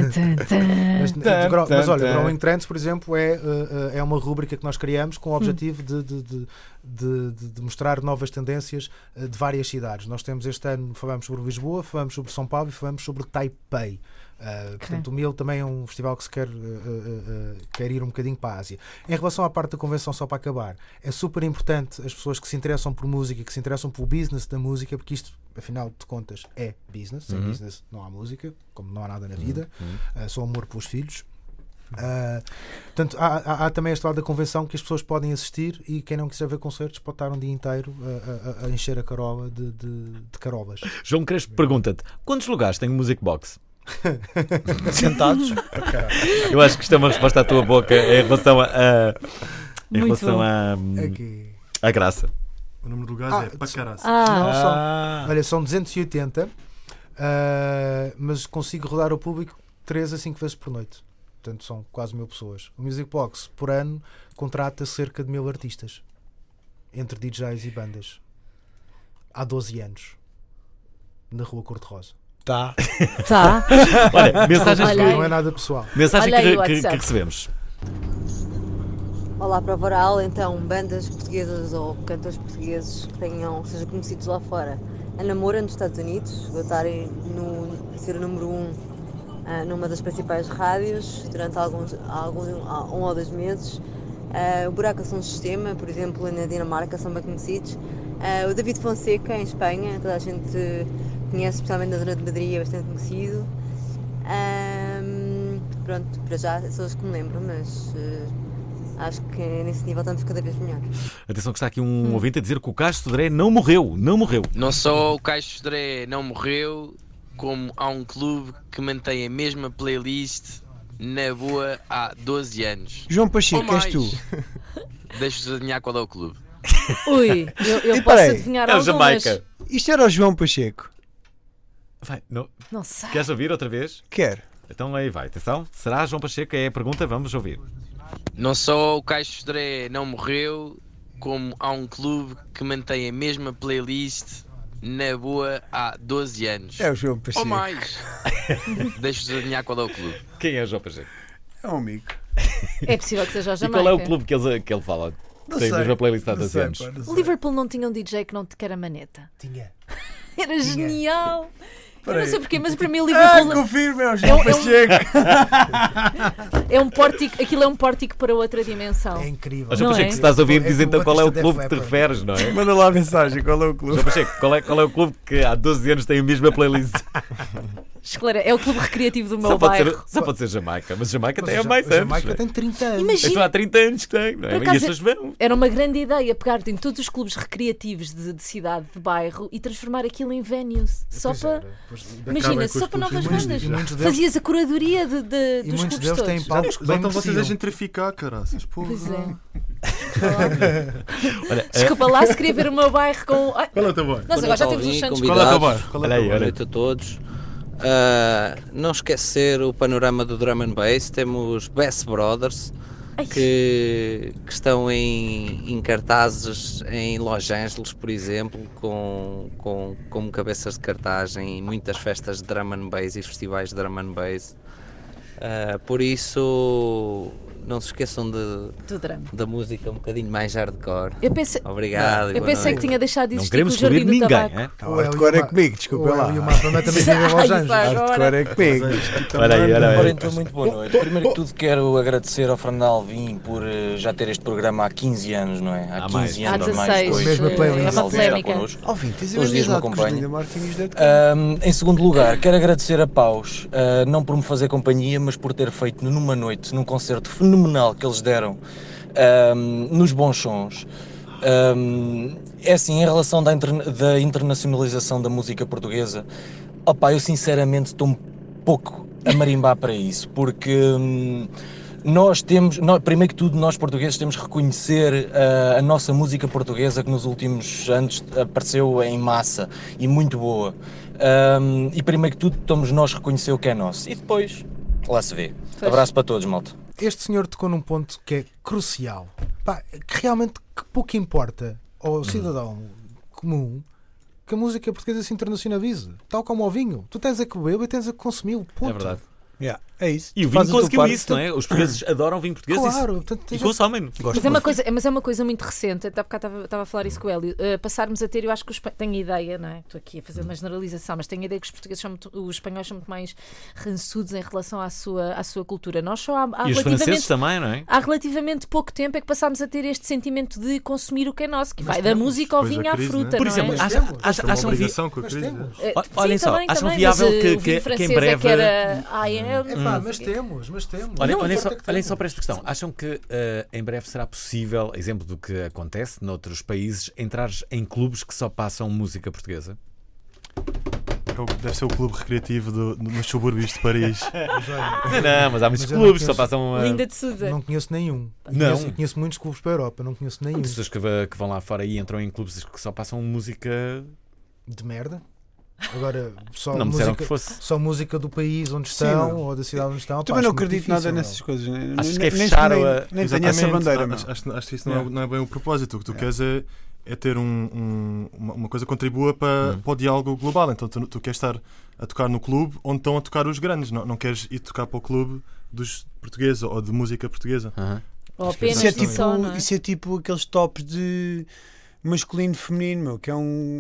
Mas olha, Growing Trends, por exemplo, é uma rúbrica que nós criamos com o objetivo de mostrar novas tendências de várias cidades. Nós temos este ano, falamos sobre Lisboa, falamos sobre São Paulo e falamos sobre Taipei. Portanto, o MIL também é um festival que se quer ir um bocadinho para a Ásia. Em relação à parte da convenção, só para acabar, é super importante as pessoas que se interessam por música, que se interessam pelo business da música, porque isto, afinal de contas, é business. Sem business não há música, como não há nada na vida. Só amor pelos filhos. Portanto, há também este lado da convenção que as pessoas podem assistir, e quem não quiser ver concertos pode estar um dia inteiro a encher a carola de carolas. João Crespo pergunta-te: quantos lugares tem o Music Box? Sentados? Eu acho que isto é uma resposta à tua boca em relação à graça. O número de lugares é para caraça. Olha, são 280, mas consigo rodar o público 3 a 5 vezes por noite. Portanto, são quase 1000 pessoas. O Music Box, por ano, contrata cerca de 1000 artistas, entre DJs e bandas. Há 12 anos, na Rua Cor-de-Rosa. Tá. Olha, mensagens não é nada pessoal. Mensagem que recebemos. Olá, Prova Oral. Então, bandas portuguesas ou cantores portugueses que sejam conhecidos lá fora. Ana Moura, nos Estados Unidos, vou estar ser o número 1 numa das principais rádios durante um ou 2 meses. O Buraco Som Sistema, por exemplo, na Dinamarca, são bem conhecidos. O David Fonseca, em Espanha, toda a gente conhece, especialmente na zona de Madrid, é bastante conhecido. Pronto, para já são os que me lembro, mas acho que nesse nível estamos cada vez melhor. Atenção que está aqui um ouvinte a dizer que o Caixo Sodré não morreu. Não só o Caixo Sodré não morreu, como há um clube que mantém a mesma playlist na boa há 12 anos. João Pacheco, és tu? Deixa-vos adivinhar qual é o clube. Ui, eu posso adivinhar algumas. Jamaica. Isto era o João Pacheco. Vai, não sei. Queres ouvir outra vez? Quero. Então aí vai, atenção. Será João Pacheco? É a pergunta, vamos ouvir. Não só o Caixo Sodré não morreu, como há um clube que mantém a mesma playlist na boa há 12 anos. É o João Pacheco. Ou mais. Deixa-vos adivinhar qual é o clube. Quem é o João Pacheco? É um amigo. É possível que seja o E Jamaica. qual é o clube que ele fala? Não Tem a sei. mesma playlist há 12 sei, anos. pá, não sei. O Liverpool não tinha um DJ que era Maneta. Tinha. Era genial. Eu Peraí. não sei porquê, mas para mim o Liverpool confirma, é o João Pacheco. é um pórtico, aquilo é um pórtico para outra dimensão. É incrível. Mas João Não Pacheco, é? se estás a ouvir, diz É então o qual é o Batista clube Def que te Leppard. referes, não é? Manda lá a mensagem, qual é o clube? João Pacheco, qual é o clube que há 12 anos tem a mesma playlist? Esclara, é o clube recreativo do meu Só bairro. pode ser Jamaica, mas Jamaica Mas tem o há mais o anos. Jamaica não é? tem 30 anos. Imagina. Então há 30 anos que tem, não é? Por acaso, E as pessoas vão. Era uma grande ideia pegar em todos os clubes recreativos de cidade, de bairro, e transformar aquilo em venues. Só Pois para. era. Pois, Imagina, com os só para novas clubes. bandas. E muitos deles- Fazias a curadoria dos muitos clubes deles têm todos. palcos que bem Então vocês a mereciam. gentrificar, caraças. Porra. Pois é. Olha, Desculpa lá se queria ver o meu bairro com. Ai, Qual é o teu bairro? nós agora já temos uns santos. Qual é o teu bairro? Qual é o olha aí, teu olha bairro? aí. Boa noite a todos. Não esquecer o panorama do Drum and Bass. Temos Bass Brothers que estão em cartazes em Los Angeles, por exemplo, como cabeças de cartaz em muitas festas de Drum and Bass e festivais de Drum and Bass. Por isso, não se esqueçam Do drama. da música um bocadinho mais hardcore. Eu pensei, Obrigado. e eu boa pensei noite. que tinha deixado de Não existir queremos o Jardim excluir do ninguém, Tabaco. é? O hardcore é comigo, desculpa lá. E o Mapa também vive em Los Angeles. Hardcore é comigo. Olha aí, olha Ora aí. então, muito boa noite. Primeiro que tudo quero agradecer ao Fernando Alvim por já ter este programa há 15 anos, não é? Há 15 Há anos ou mais 16, depois. Mesma playlist. é uma Alvim está polémica. connosco. Ó, Vim, tens a Todos os dias me amizade com acompanha. Linda Martins deve Em segundo lugar, quero agradecer a Paus, não por me fazer companhia, mas por ter feito numa noite, num concerto fenomenal que eles deram nos Bons Sons. É assim, em relação da internacionalização da música portuguesa, opá, eu sinceramente estou um pouco a marimbar para isso, porque primeiro que tudo, nós portugueses temos que reconhecer a nossa música portuguesa que nos últimos anos apareceu em massa e muito boa. E primeiro que tudo, estamos nós a reconhecer o que é nosso. E depois, lá se vê. Pois. Abraço para todos, malta. Este senhor tocou num ponto que é crucial. Pá, que realmente que pouco importa ao cidadão comum que a música portuguesa se internacionalize. Tal como ao vinho. Tu tens a que beber e tens a que consumi-lo. Ponto. É verdade. Yeah. É isso. E o vinho conseguiu isso, não é? Os portugueses adoram vinho português e consomem-no. Mas é uma coisa muito recente. Até porque estava a falar isso com o Hélio. Passarmos a ter, eu acho que tenho a ideia, não é? Estou aqui a fazer uma generalização, mas tenho a ideia que os portugueses os espanhóis são muito mais rançudos em relação à sua cultura. Nós só há e os franceses também, não é? Há relativamente pouco tempo é que passámos a ter este sentimento de consumir o que é nosso, que vai da música ao vinho à fruta. Por exemplo, acham Olhem só, acham viável que em breve. Mas temos. Olhem só para esta questão. Acham que em breve será possível, exemplo do que acontece noutros países, entrares em clubes que só passam música portuguesa? Deve ser o clube recreativo nos subúrbios de Paris. Não, mas há muitos clubes que só passam. Linda de Sousa. Não conheço nenhum. Não. Conheço muitos clubes para a Europa, não conheço nenhum. As pessoas que vão lá fora e entram em clubes que só passam música de merda. Agora, só não me disseram que fosse. Só música do país onde estão ou da cidade onde estão. Também não acredito nada nessas coisas. Acho que é fechar nem tenho essa bandeira. Acho que isso não é bem o propósito. O que tu queres é ter uma coisa que contribua para o diálogo global. Então tu queres estar a tocar no clube onde estão a tocar os grandes. Não queres ir tocar para o clube dos portugueses ou de música portuguesa. Ou apenas isso é tipo aqueles tops de masculino e feminino, que é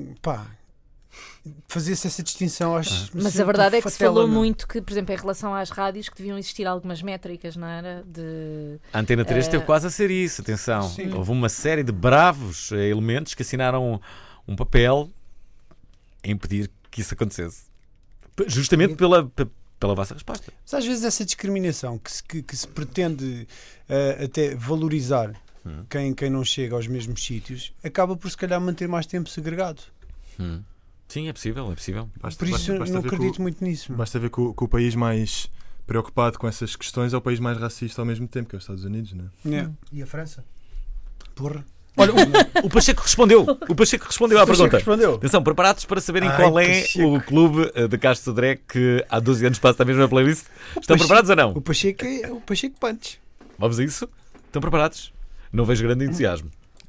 fazer-se essa distinção, acho. Mas a verdade é que se falou muito que, por exemplo, em relação às rádios, que deviam existir algumas métricas, não era? A Antena 3 teve quase a ser isso, atenção. Sim. Houve uma série de bravos elementos que assinaram um papel a impedir que isso acontecesse. Justamente pela vossa resposta. Mas às vezes essa discriminação que se pretende até valorizar quem não chega aos mesmos sítios, acaba por se calhar manter mais tempo segregado. Sim, é possível. Por isso não acredito muito nisso. Basta ver que o país mais preocupado com essas questões é o país mais racista ao mesmo tempo, que é os Estados Unidos, não é? E a França? Porra. Olha, o Pacheco respondeu. À pergunta. Atenção, preparados para saberem qual é Pacheco. O clube de Castro Sodré que há 12 anos passa a mesma playlist? Estão preparados ou não? O Pacheco é o Pacheco Punch. Vamos a isso? Estão preparados? Não vejo grande entusiasmo.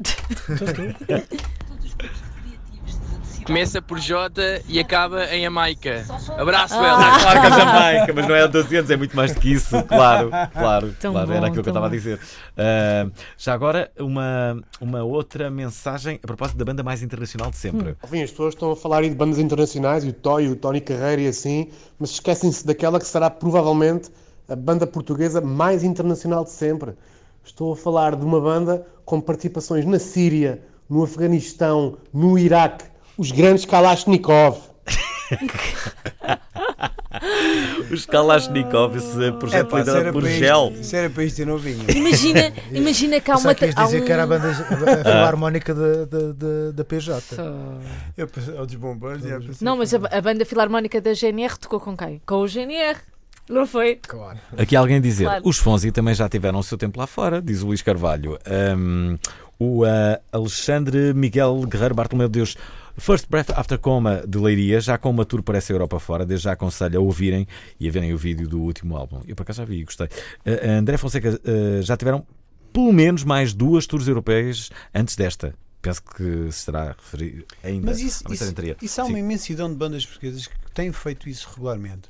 Começa por J e acaba em Jamaica. Abraço, Claro que é Jamaica, mas não é há 12 anos, é muito mais do que isso. Claro. Era aquilo que eu estava a dizer. Já agora, uma outra mensagem a propósito da banda mais internacional de sempre. As pessoas estão a falar aí de bandas internacionais, o Toy, o Tony Carreira e assim, mas esquecem-se daquela que será provavelmente a banda portuguesa mais internacional de sempre. Estou a falar de uma banda com participações na Síria, no Afeganistão, no Iraque, os grandes Kalashnikov. Os Kalashnikov, esse projeto liderado por Gel. Isso era para isto eu não vinha. Imagina que há uma. Queres dizer que era a banda filarmónica da PJ? Eu pensei aos bombeiros. Não, mas a banda filarmónica da GNR tocou com quem? Com o GNR. Não foi? Claro. Aqui alguém dizer, os Fonzi também já tiveram o seu tempo lá fora, diz o Luís Carvalho. O Alexandre Miguel Guerreiro Bartolomeu de Deus, First Breath After Coma de Leiria, já com uma tour para essa Europa fora, desde já aconselho a ouvirem e a verem o vídeo do último álbum. Eu por acaso já vi e gostei. André Fonseca, já tiveram pelo menos mais 2 tours europeias antes desta. Penso que se estará a referir ainda. Mas isso há uma imensidão de bandas portuguesas que têm feito isso regularmente.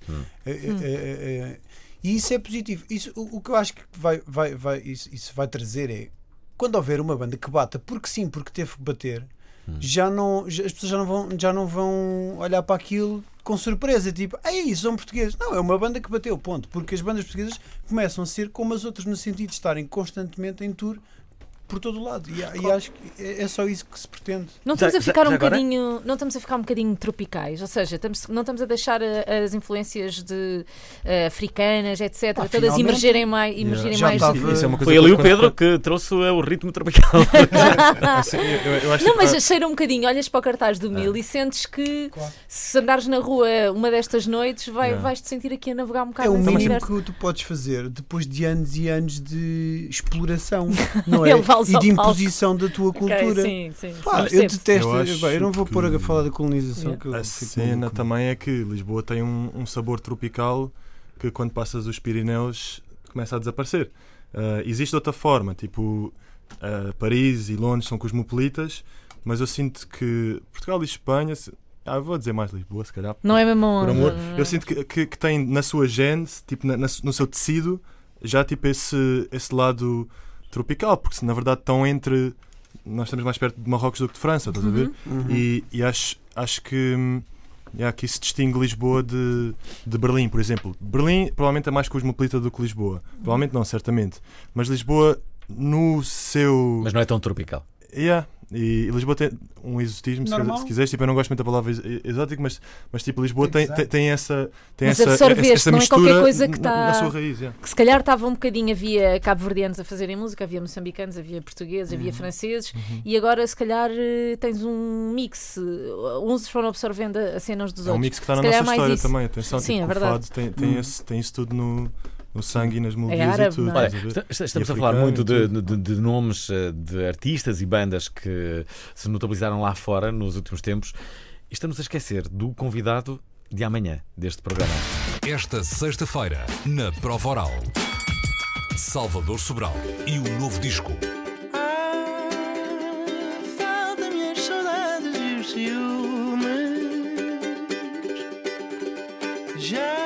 E isso é positivo. O que eu acho que isso vai trazer é, quando houver uma banda que bata, porque sim, porque teve que bater, as pessoas já não vão olhar para aquilo com surpresa, tipo, isso são portugueses. Não, é uma banda que bateu, ponto. Porque as bandas portuguesas começam a ser como as outras, no sentido de estarem constantemente em tour por todo o lado, e acho que é só isso que se pretende. Não estamos a ficar um bocadinho tropicais, ou seja, não estamos a deixar as influências africanas, etc, todas emergirem mais. Foi ali o Pedro que trouxe o ritmo tropical. Não, mas cheira um bocadinho, olhas para o cartaz do Mil e sentes que se andares na rua uma destas noites vais-te sentir aqui a navegar um bocado. É o mínimo que tu podes fazer depois de anos e anos de exploração, não é? E de imposição da tua cultura. Sim. Eu detesto. Eu não vou pôr a falar da colonização. A cena também é que Lisboa tem um sabor tropical que, quando passas os Pirineus, começa a desaparecer. Existe outra forma, tipo Paris e Londres são cosmopolitas, mas eu sinto que Portugal e Espanha Vou dizer mais Lisboa, se calhar. Não é mesmo por onda, amor. não é? Eu sinto que tem na sua gênese, tipo, no seu tecido, já tipo esse lado tropical, porque na verdade estão entre. Nós estamos mais perto de Marrocos do que de França, estás a ver? E acho que aqui se distingue Lisboa de Berlim, por exemplo. Berlim provavelmente é mais cosmopolita do que Lisboa. Provavelmente não, certamente. Mas Lisboa, no seu. Mas não é tão tropical. E Lisboa tem um exotismo, se quiseres, tipo, eu não gosto muito da palavra exótico, mas tipo, Lisboa tem essa absorveste, não é mistura qualquer coisa que está na sua raiz. Que se calhar estava um bocadinho, havia cabo-verdianos a fazerem música, havia moçambicanos, havia portugueses, havia franceses, e agora se calhar tens um mix, uns foram absorvendo a cenas dos outros. É um mix que está na nossa história também, atenção, sim, tipo, é verdade. Tem isso tudo no sangue e nas melodias árabe, e tudo. não é? Olha, estamos a falar muito de nomes de artistas e bandas que se notabilizaram lá fora nos últimos tempos e estamos a esquecer do convidado de amanhã deste programa. Esta sexta-feira, na Prova Oral, Salvador Sobral e o novo disco. Faltam-me as saudades e os ciúmes. Já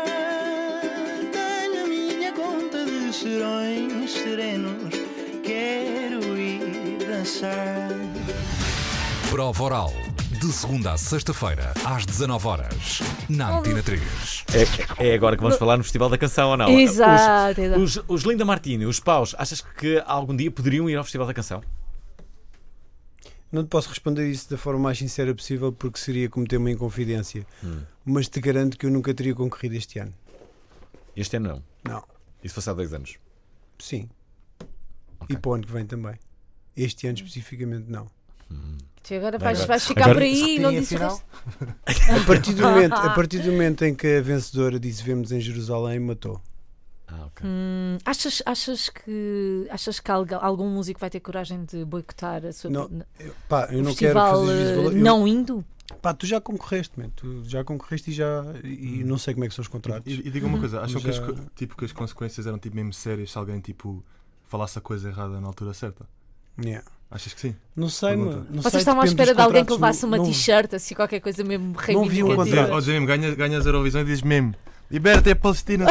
serões serenos, quero ir dançar. Prova Oral, de segunda a sexta-feira, às 19h, na Antena 3. É agora que vamos falar no Festival da Canção, ou não? Exato. Os Linda Martini, os Paus, achas que algum dia poderiam ir ao Festival da Canção? Não te posso responder isso da forma mais sincera possível porque seria cometer uma inconfidência. Mas te garanto que eu nunca teria concorrido este ano. Este ano não? Não. E se fosse há 2 anos? Sim. Okay. E para o ano que vem também. Este ano especificamente não. Tu agora vais ficar por aí e não dizes a partir do momento em que a vencedora disse vemos em Jerusalém, matou. Okay. Achas que algum músico vai ter coragem de boicotar a sua eu não quero fazer não indo? Tu já concorreste, e não sei como é que são os contratos. E diga uma coisa, acham que as consequências eram tipo mesmo sérias se alguém tipo falasse a coisa errada na altura certa? Achas que sim? Não sei, Vocês estavam à espera de alguém que levasse uma t-shirt, assim, qualquer coisa mesmo reivindicativa. Não vi um contrato. Ganhas a Eurovisão e dizes mesmo liberta a Palestina.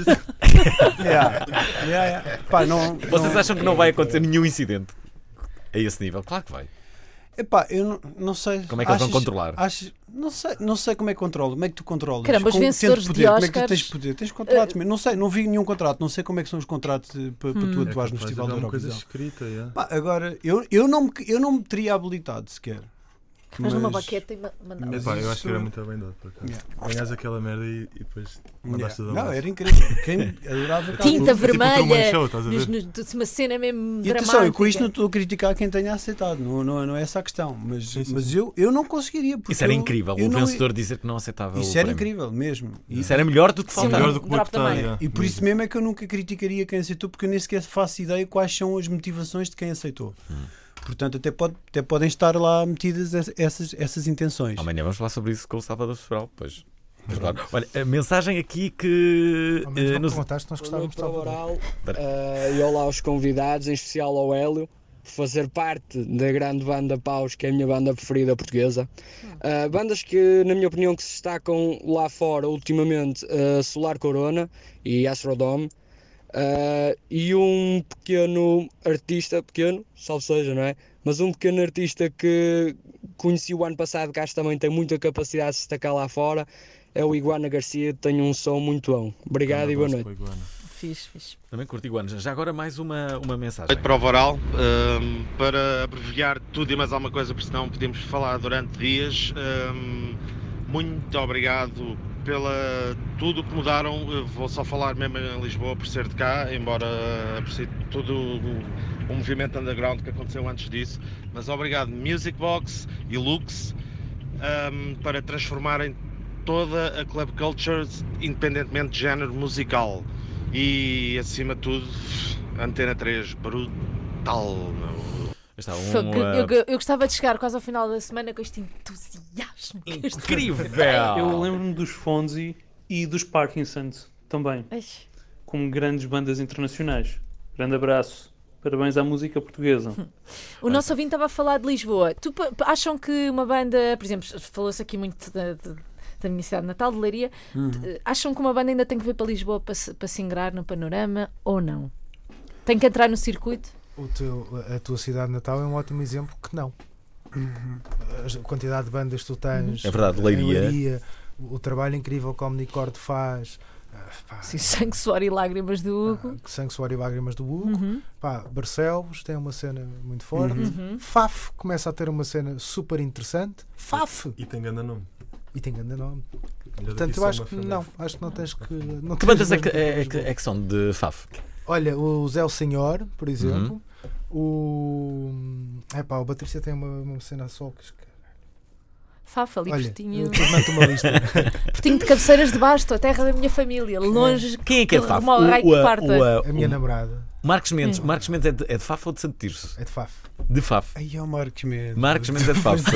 Vocês acham que não vai acontecer nenhum incidente a esse nível? Claro que vai. Eu não sei. Como é que eles vão controlar? Não sei como é que controla. Como é que tu controlas? Caramba, os vencedores de Oscars... Como é que tu tens poder? Tens contratos mesmo. Não sei, não vi nenhum contrato. Não sei como é que são os contratos para tu atuares no Festival da Eurovisão. Coisa escrita, agora, eu não me teria habilitado sequer. Mas numa baqueta e mandar. Eu acho que era muito bem dado. Ganhas aquela merda e depois mandaste tudo. Não, era incrível. Quem adorava tinta vermelha, show, uma cena mesmo dramática. E atenção, com isto não estou a criticar quem tenha aceitado, não é essa a questão. Mas eu não conseguiria. Isso era incrível, o vencedor dizer que não aceitava. Isso era incrível mesmo. Isso era melhor do que faltar. E por isso mesmo é que eu nunca criticaria quem aceitou, porque eu nem sequer faço ideia quais são as motivações de quem aceitou. Portanto, até podem estar lá metidas essas intenções. Amanhã vamos falar sobre isso com o Salvador Sobral, pois. Claro. Olha, a mensagem aqui que nós gostávamos de oral e olá aos convidados, em especial ao Hélio, por fazer parte da grande banda Paus, que é a minha banda preferida portuguesa. Bandas que, na minha opinião, que se destacam lá fora ultimamente, Solar Corona e Astrodome. E um pequeno artista, salvo seja, não é? Mas um pequeno artista que conheci o ano passado, que acho que também tem muita capacidade de se destacar lá fora, é o Iguana Garcia, tem um som muito bom. Obrigado e boa noite. Fixe. Também curto Iguana. Já agora mais uma mensagem. Prova Oral, para abreviar tudo e mais alguma coisa, porque senão podemos falar durante dias. Muito obrigado pela tudo que mudaram. Vou só falar mesmo em Lisboa por ser de cá, embora aprecie todo o movimento underground que aconteceu antes disso, mas obrigado Music Box e Lux para transformarem toda a club culture independentemente de género musical e acima de tudo Antena 3 brutal. Eu gostava de chegar quase ao final da semana com este entusiasmo. Incrível! Eu lembro-me dos Fonzi e dos Parkinsons também, como grandes bandas internacionais. Grande abraço Parabéns à música portuguesa. O nosso ouvinte estava a falar de Lisboa. Acham que uma banda, por exemplo, falou-se aqui muito da minha cidade natal, de Leiria, acham que uma banda ainda tem que vir para Lisboa para se ingrar no panorama ou não? Tem que entrar no circuito? A tua cidade natal é um ótimo exemplo que não. A quantidade de bandas que tu tens, é verdade, Leiria. O trabalho incrível que o Omnicord faz. Sim, Sangue, Suor e Lágrimas do Hugo. Sangue, Suor e Lágrimas do Hugo. Barcelos tem uma cena muito forte. Faf começa a ter uma cena super interessante. Faf! E tem grande nome. Portanto, eu acho que não. Acho que não tens que. Que bandas é que são de Faf? Olha, o Zé o Senhor, por exemplo. O Patrícia tem uma cena só que. Fafa, ali pertinho. Uma lista. Pertinho de Cabeceiras de Basto, a terra da minha família. Longe. Quem é que é de Faf? A minha namorada. Marcos Mendes. Marcos Mendes é de Faf ou de Santo Tirso? É de Faf. De Faf. Aí é o Marcos Mendes. Marcos Mendes é de Faf.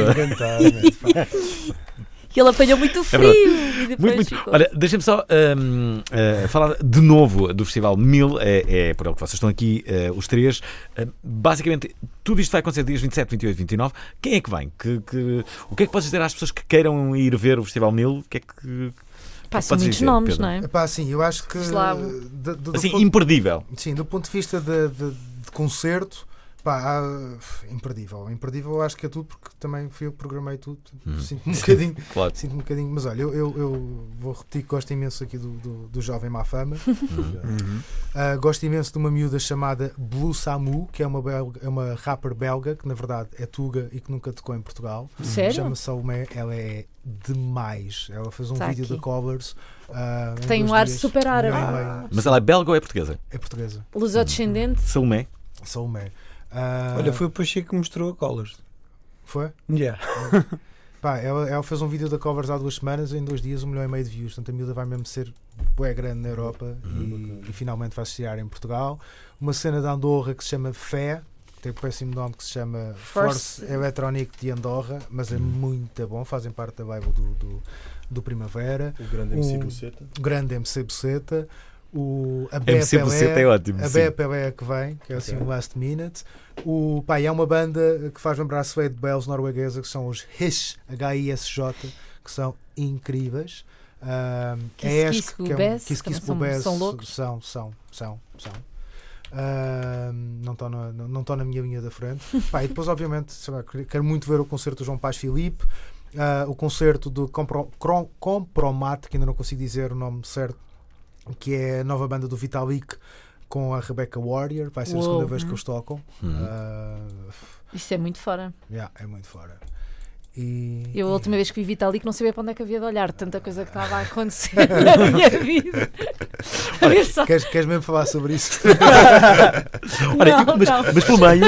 Que ele apanhou muito frio. E depois muito. Olha, deixem-me só falar de novo do Festival 1000. É por ele que vocês estão aqui, os três. Basicamente, tudo isto vai acontecer dias 27, 28 e 29. Quem é que vem? O que é que podes dizer às pessoas que queiram ir ver o Festival 1000? O que é que. São muitos nomes, Pedro? não é? Sim, eu acho que. Assim, imperdível. Sim, do ponto de vista de concerto. Imperdível. Imperdível, eu acho que é tudo, porque também fui eu que programei tudo. Sinto-me um bocadinho. Claro. Sinto-me um bocadinho. Mas olha, eu vou repetir que gosto imenso aqui do Jovem Má Fama. Gosto imenso de uma miúda chamada Blue Samu, que é uma rapper belga, que na verdade é tuga e que nunca tocou em Portugal. Sério? Chama-se Salomé. Ela é demais. Ela fez um vídeo de covers. Tem um ar super árabe. Mas ela é belga ou é portuguesa? É portuguesa. Lusodescendente. Salomé. Olha, foi o Pacheco que mostrou a Collars. Foi? Yeah. Ela fez um vídeo da Covers há 2 semanas, em 2 dias 1,5 milhão de views. Portanto, a miúda vai mesmo ser bué grande na Europa e finalmente vai estrear em Portugal. Uma cena de Andorra que se chama Fé, que tem um péssimo nome, que se chama Force Electronic de Andorra, mas é muito bom, fazem parte da Bible do Primavera. O grande MC Buceta. O grande MC Buceta. A MC Buceta é ótimo. A Bea Pelé que vem, que é assim o Last Minute. É uma banda que faz lembrar a Suede Bells norueguesa, que são os HISJ, que são incríveis. Kiss Kiss Bess são loucos. São. Não estão na minha linha da frente. E depois, obviamente, quero muito ver o concerto do João Paz Filipe, o concerto do Compromate, que ainda não consigo dizer o nome certo, que é a nova banda do Vitalik com a Rebecca Warrior. Vai ser a segunda vez que eles tocam. Isso é muito fora. É muito fora. Eu a última vez que vi Vitalik não sabia para onde é que havia de olhar, tanta coisa que estava a acontecer na minha vida. Queres mesmo falar sobre isso? Mas pelo meio.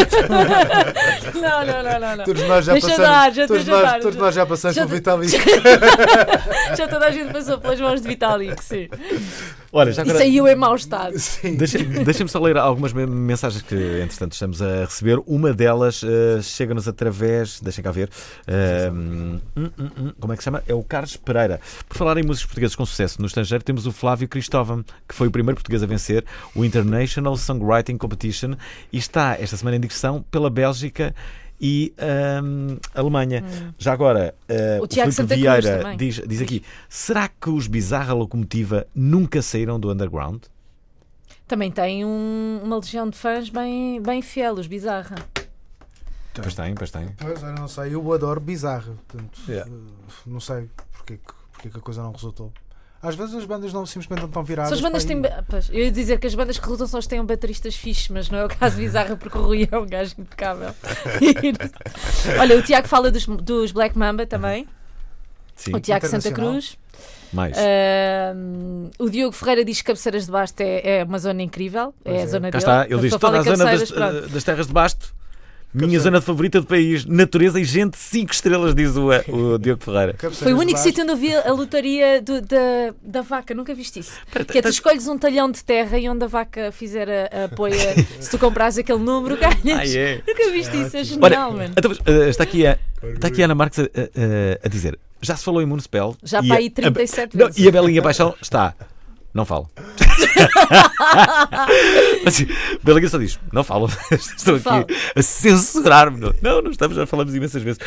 Não. Todos nós já passamos pelo Vitalik. Já toda a gente passou pelas mãos de Vitalik, sim. Olha, já agora... E saiu em mau estado. Deixem-me só ler algumas mensagens que, entretanto, estamos a receber. Uma delas chega-nos através. Deixem cá ver. Como é que se chama? É o Carlos Pereira. Por falar em músicos portugueses com sucesso no estrangeiro, temos o Flávio Cristóvão, que foi o primeiro português a vencer o International Songwriting Competition e está esta semana em digressão pela Bélgica e Alemanha. Já agora, o Filipe Vieira diz aqui: será que os Bizarra Locomotiva nunca saíram do underground? Também tem uma legião de fãs bem fiel, os Bizarra. Pois tem. Pois, eu não sei, eu adoro Bizarra, portanto, não sei porque que a coisa não resultou. Às vezes as bandas simplesmente não estão viradas. As bandas têm, eu ia dizer que as bandas que resultam só têm bateristas fixes, mas não é o caso de Bizarra, porque o Rui é um gajo impecável. Olha, o Tiago fala dos Black Mamba também. Sim. O Tiago Santa Cruz. Mais. O Diogo Ferreira diz que Cabeceiras de Basto é uma zona incrível. É a zona cá dele. Está, ele diz toda a zona das terras de Basto. Minha zona favorita do país, natureza e gente 5 estrelas, diz o Diogo Ferreira. Foi o único sítio onde eu vi a lotaria da vaca, nunca viste isso? Que é tu escolhes um talhão de terra e onde a vaca fizer a poia, se tu comprares aquele número, ganhas. Nunca viste isso, é genial, mano. Então, está aqui a Ana Marques a dizer: já se falou em Municipal? Já para aí 37 vezes. Não, e a Belinha Paixão está. Não falo. Assim, Bela só diz: não fala, estou aqui a censurar-me. Não estamos, já falamos imensas vezes.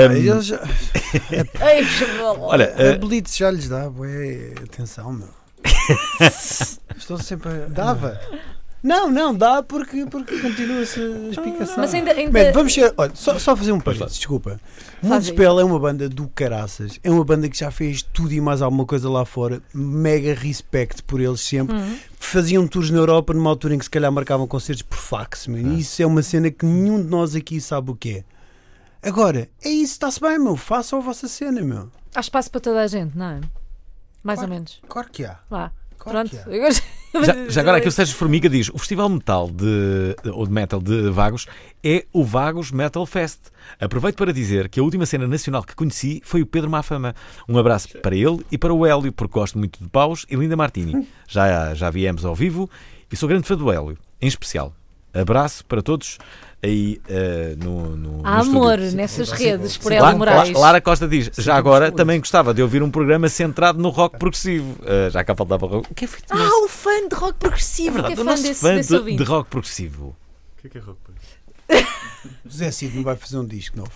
Olha, a Blitz já lhes dá, ué, atenção, meu. Estou sempre a. Dava. Não, dá porque continua-se a explicação. Mas ainda... Man, vamos ser. Olha, só fazer um parênteses, desculpa. Municipal é uma banda do caraças. É uma banda que já fez tudo e mais alguma coisa lá fora. Mega respect por eles sempre. Faziam tours na Europa numa altura em que se calhar marcavam concertos por fax, man. E isso é uma cena que nenhum de nós aqui sabe o que é. Agora, é isso, está-se bem, meu. Façam a vossa cena, meu. Há espaço para toda a gente, não é? Mais ou menos. Claro que há. Lá. Claro Pronto. Já agora aqui o Sérgio Formiga diz: o Festival ou de Metal de Vagos é o Vagos Metal Fest. Aproveito para dizer que a última cena nacional que conheci foi o Pedro Mafama. Um abraço para ele e para o Hélio, porque gosto muito de Paus e Linda Martini. Já viemos ao vivo e sou grande fã do Hélio, em especial. Abraço para todos aí no amor estúdio. nessas redes por Hélio Moraes. Lara Costa diz: já agora também gostava de ouvir um programa centrado no rock progressivo. Já cá faltava rock. O que é feito? O fã de rock progressivo. É verdade, que é o fã nosso desse, fã desse ouvinte. de rock progressivo. O que é rock progressivo? José Cid não vai fazer um disco novo.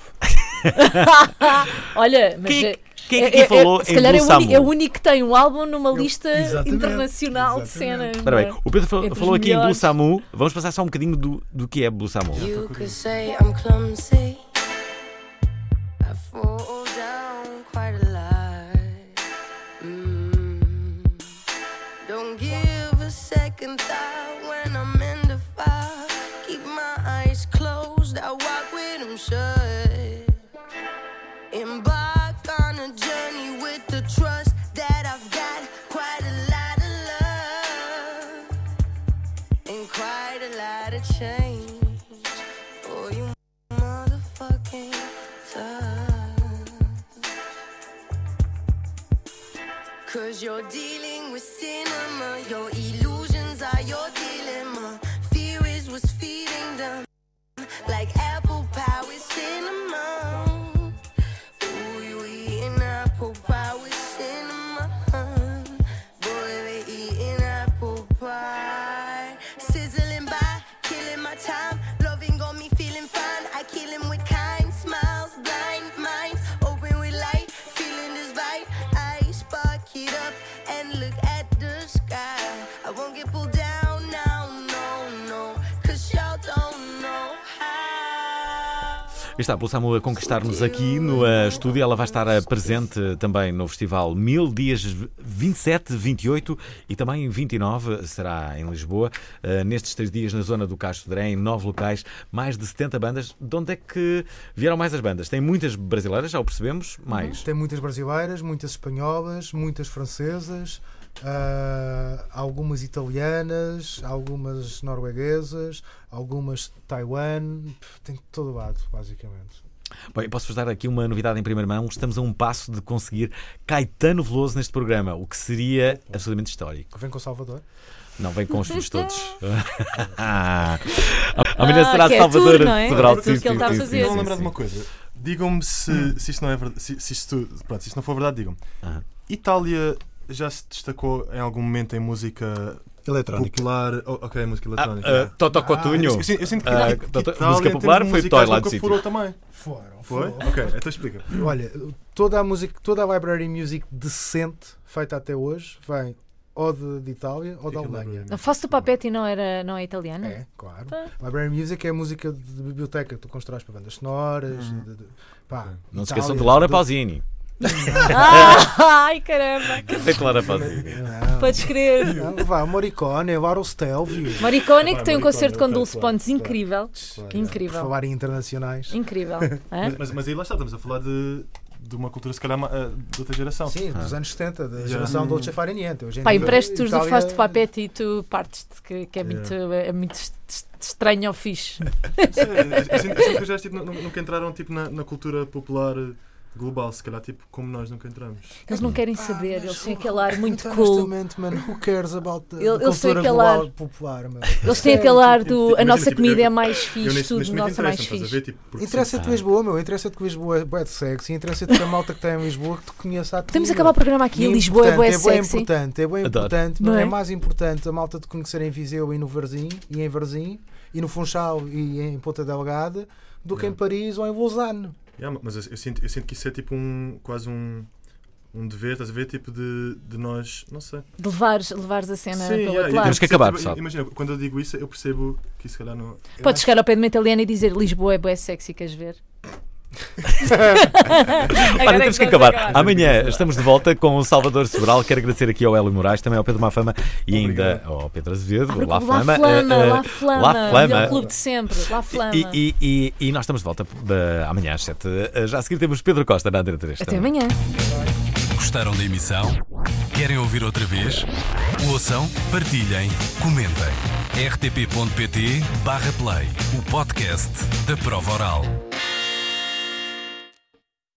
Olha, mas quem é que aqui falou se em calhar Blue Samu? é o único que tem um álbum numa lista internacional de cenas. Espera bem, o Pedro falou aqui em Blue melhores. Samu. Vamos passar só um bocadinho do que é Blue Samu. You could say I'm clumsy. I fall down quite a lot. Don't give a second thought when I'm in the fire. Keep my eyes closed, I walk with them shut. Embark on a journey with the trust that I've got quite a lot of love and quite a lot of change for you motherfucking touch. 'Cause you're dealing with cinema, your illusions are your dilemma. Fear is what's feeding them, like apple pie with cinnamon. Ooh, you eating apple pie with cinnamon. Boy, they eating apple pie. Sizzling by, killing my time. Loving got me feeling fine. I kill him with kind smiles, blind minds, open with light, feeling this vibe. I spark it up and look at the sky. I won't get pulled down now, no, 'cause y'all don't know how. Está a Blue Samu a conquistar-nos aqui no estúdio. Ela vai estar presente também no Festival 1000, dias 27, 28 e também 29, será em Lisboa. Nestes 3 dias na zona do Cacho de Drém, em 9 locais, mais de 70 bandas. De onde é que vieram mais as bandas? Tem muitas brasileiras, já o percebemos, mais. Tem muitas brasileiras, muitas espanholas, muitas francesas, algumas italianas, algumas norueguesas, algumas Taiwan, tem todo lado, basicamente. Bem, posso-vos dar aqui uma novidade em primeira mão. Estamos a um passo de conseguir Caetano Veloso neste programa, o que seria absolutamente histórico. Vem com o Salvador? Não, vem com os filhos todos. Amanhã será Salvador. Não é? Federal. Sim, que ele está a fazer. Estou a lembrar de uma coisa. Digam-me se isto não é verdade. Se isto não for verdade, digam-me. Itália já se destacou em algum momento em música eletrónica popular? Ok, música eletrónica. Totó Cotunho. Eu sinto que música popular foi Toy lá de furou também. Foi? Ok, então explica. Olha, toda a música, toda a library music decente feita até hoje vem ou de Itália ou da Alemanha. A Fausto Papetti não é italiano? É, claro. Library music é a música de biblioteca que tu constróis para bandas sonoras. Não se esqueçam de Laura Pausini. Ai, caramba! Feito Laura Pausini. Podes crer. Morricone, Lauro Stelvio. Morricone, que tem um concerto com Dulce Pontes incrível. Incrível. Falar em internacionais. Incrível. Mas aí lá está, estamos a falar de uma cultura se calhar de outra geração. Sim, dos anos 70, da geração Dolce Far Niente. Empreste os do Fausto Papetti e tu partes-te, que é muito estranho ou fixe. Eu sinto que já nunca entraram tipo, na cultura popular global, se calhar tipo como nós nunca entramos. Eles não querem saber, eles têm aquele ar muito Então, cool. honestamente, mano, who cares about the Eles têm cultura aquele global ar popular, mano? Eles têm aquele ar do Imagina, a nossa tipo, comida eu- é mais eu fixe, neste tudo momento nosso é mais interessa-me, estás a fixe. ver, tipo, porque Interessa-te sim. Lisboa, meu. Interessa-te que Lisboa é bué de sexy. Interessa-te que a malta que está em Lisboa que te conheça a tua. Podemos acabar o programa aqui. Lisboa é bué sexy. É bem Adoro. importante, Não mas é? é mais importante a malta te conhecer em Viseu e no Varzim, e em Varzim, e no Funchal e em Ponta Delgada, do que em Paris ou em Lausanne. Yeah, mas eu sinto que isso é tipo quase um dever, estás a ver? Tipo de nós, não sei. De levares a cena Sim, pela yeah, clara. Temos que acabar, pessoal. Imagina, quando eu digo isso, eu percebo que isso se calhar não. Podes chegar ao pé de uma italiana e dizer Lisboa é bué sexy, queres ver? Olha, temos que acabar. Amanhã estamos de volta com o Salvador Sobral. Quero agradecer aqui ao Hélio Moraes, também ao Pedro Mafama e ainda ao Pedro Azevedo. La Flama, melhor clube de sempre. La Flama. E nós estamos de volta amanhã às 7. Já a seguir temos Pedro Costa na Antena 3. Até amanhã. Gostaram da emissão? Querem ouvir outra vez? Ouçam, partilhem, comentem. rtp.pt/play, o podcast da Prova Oral.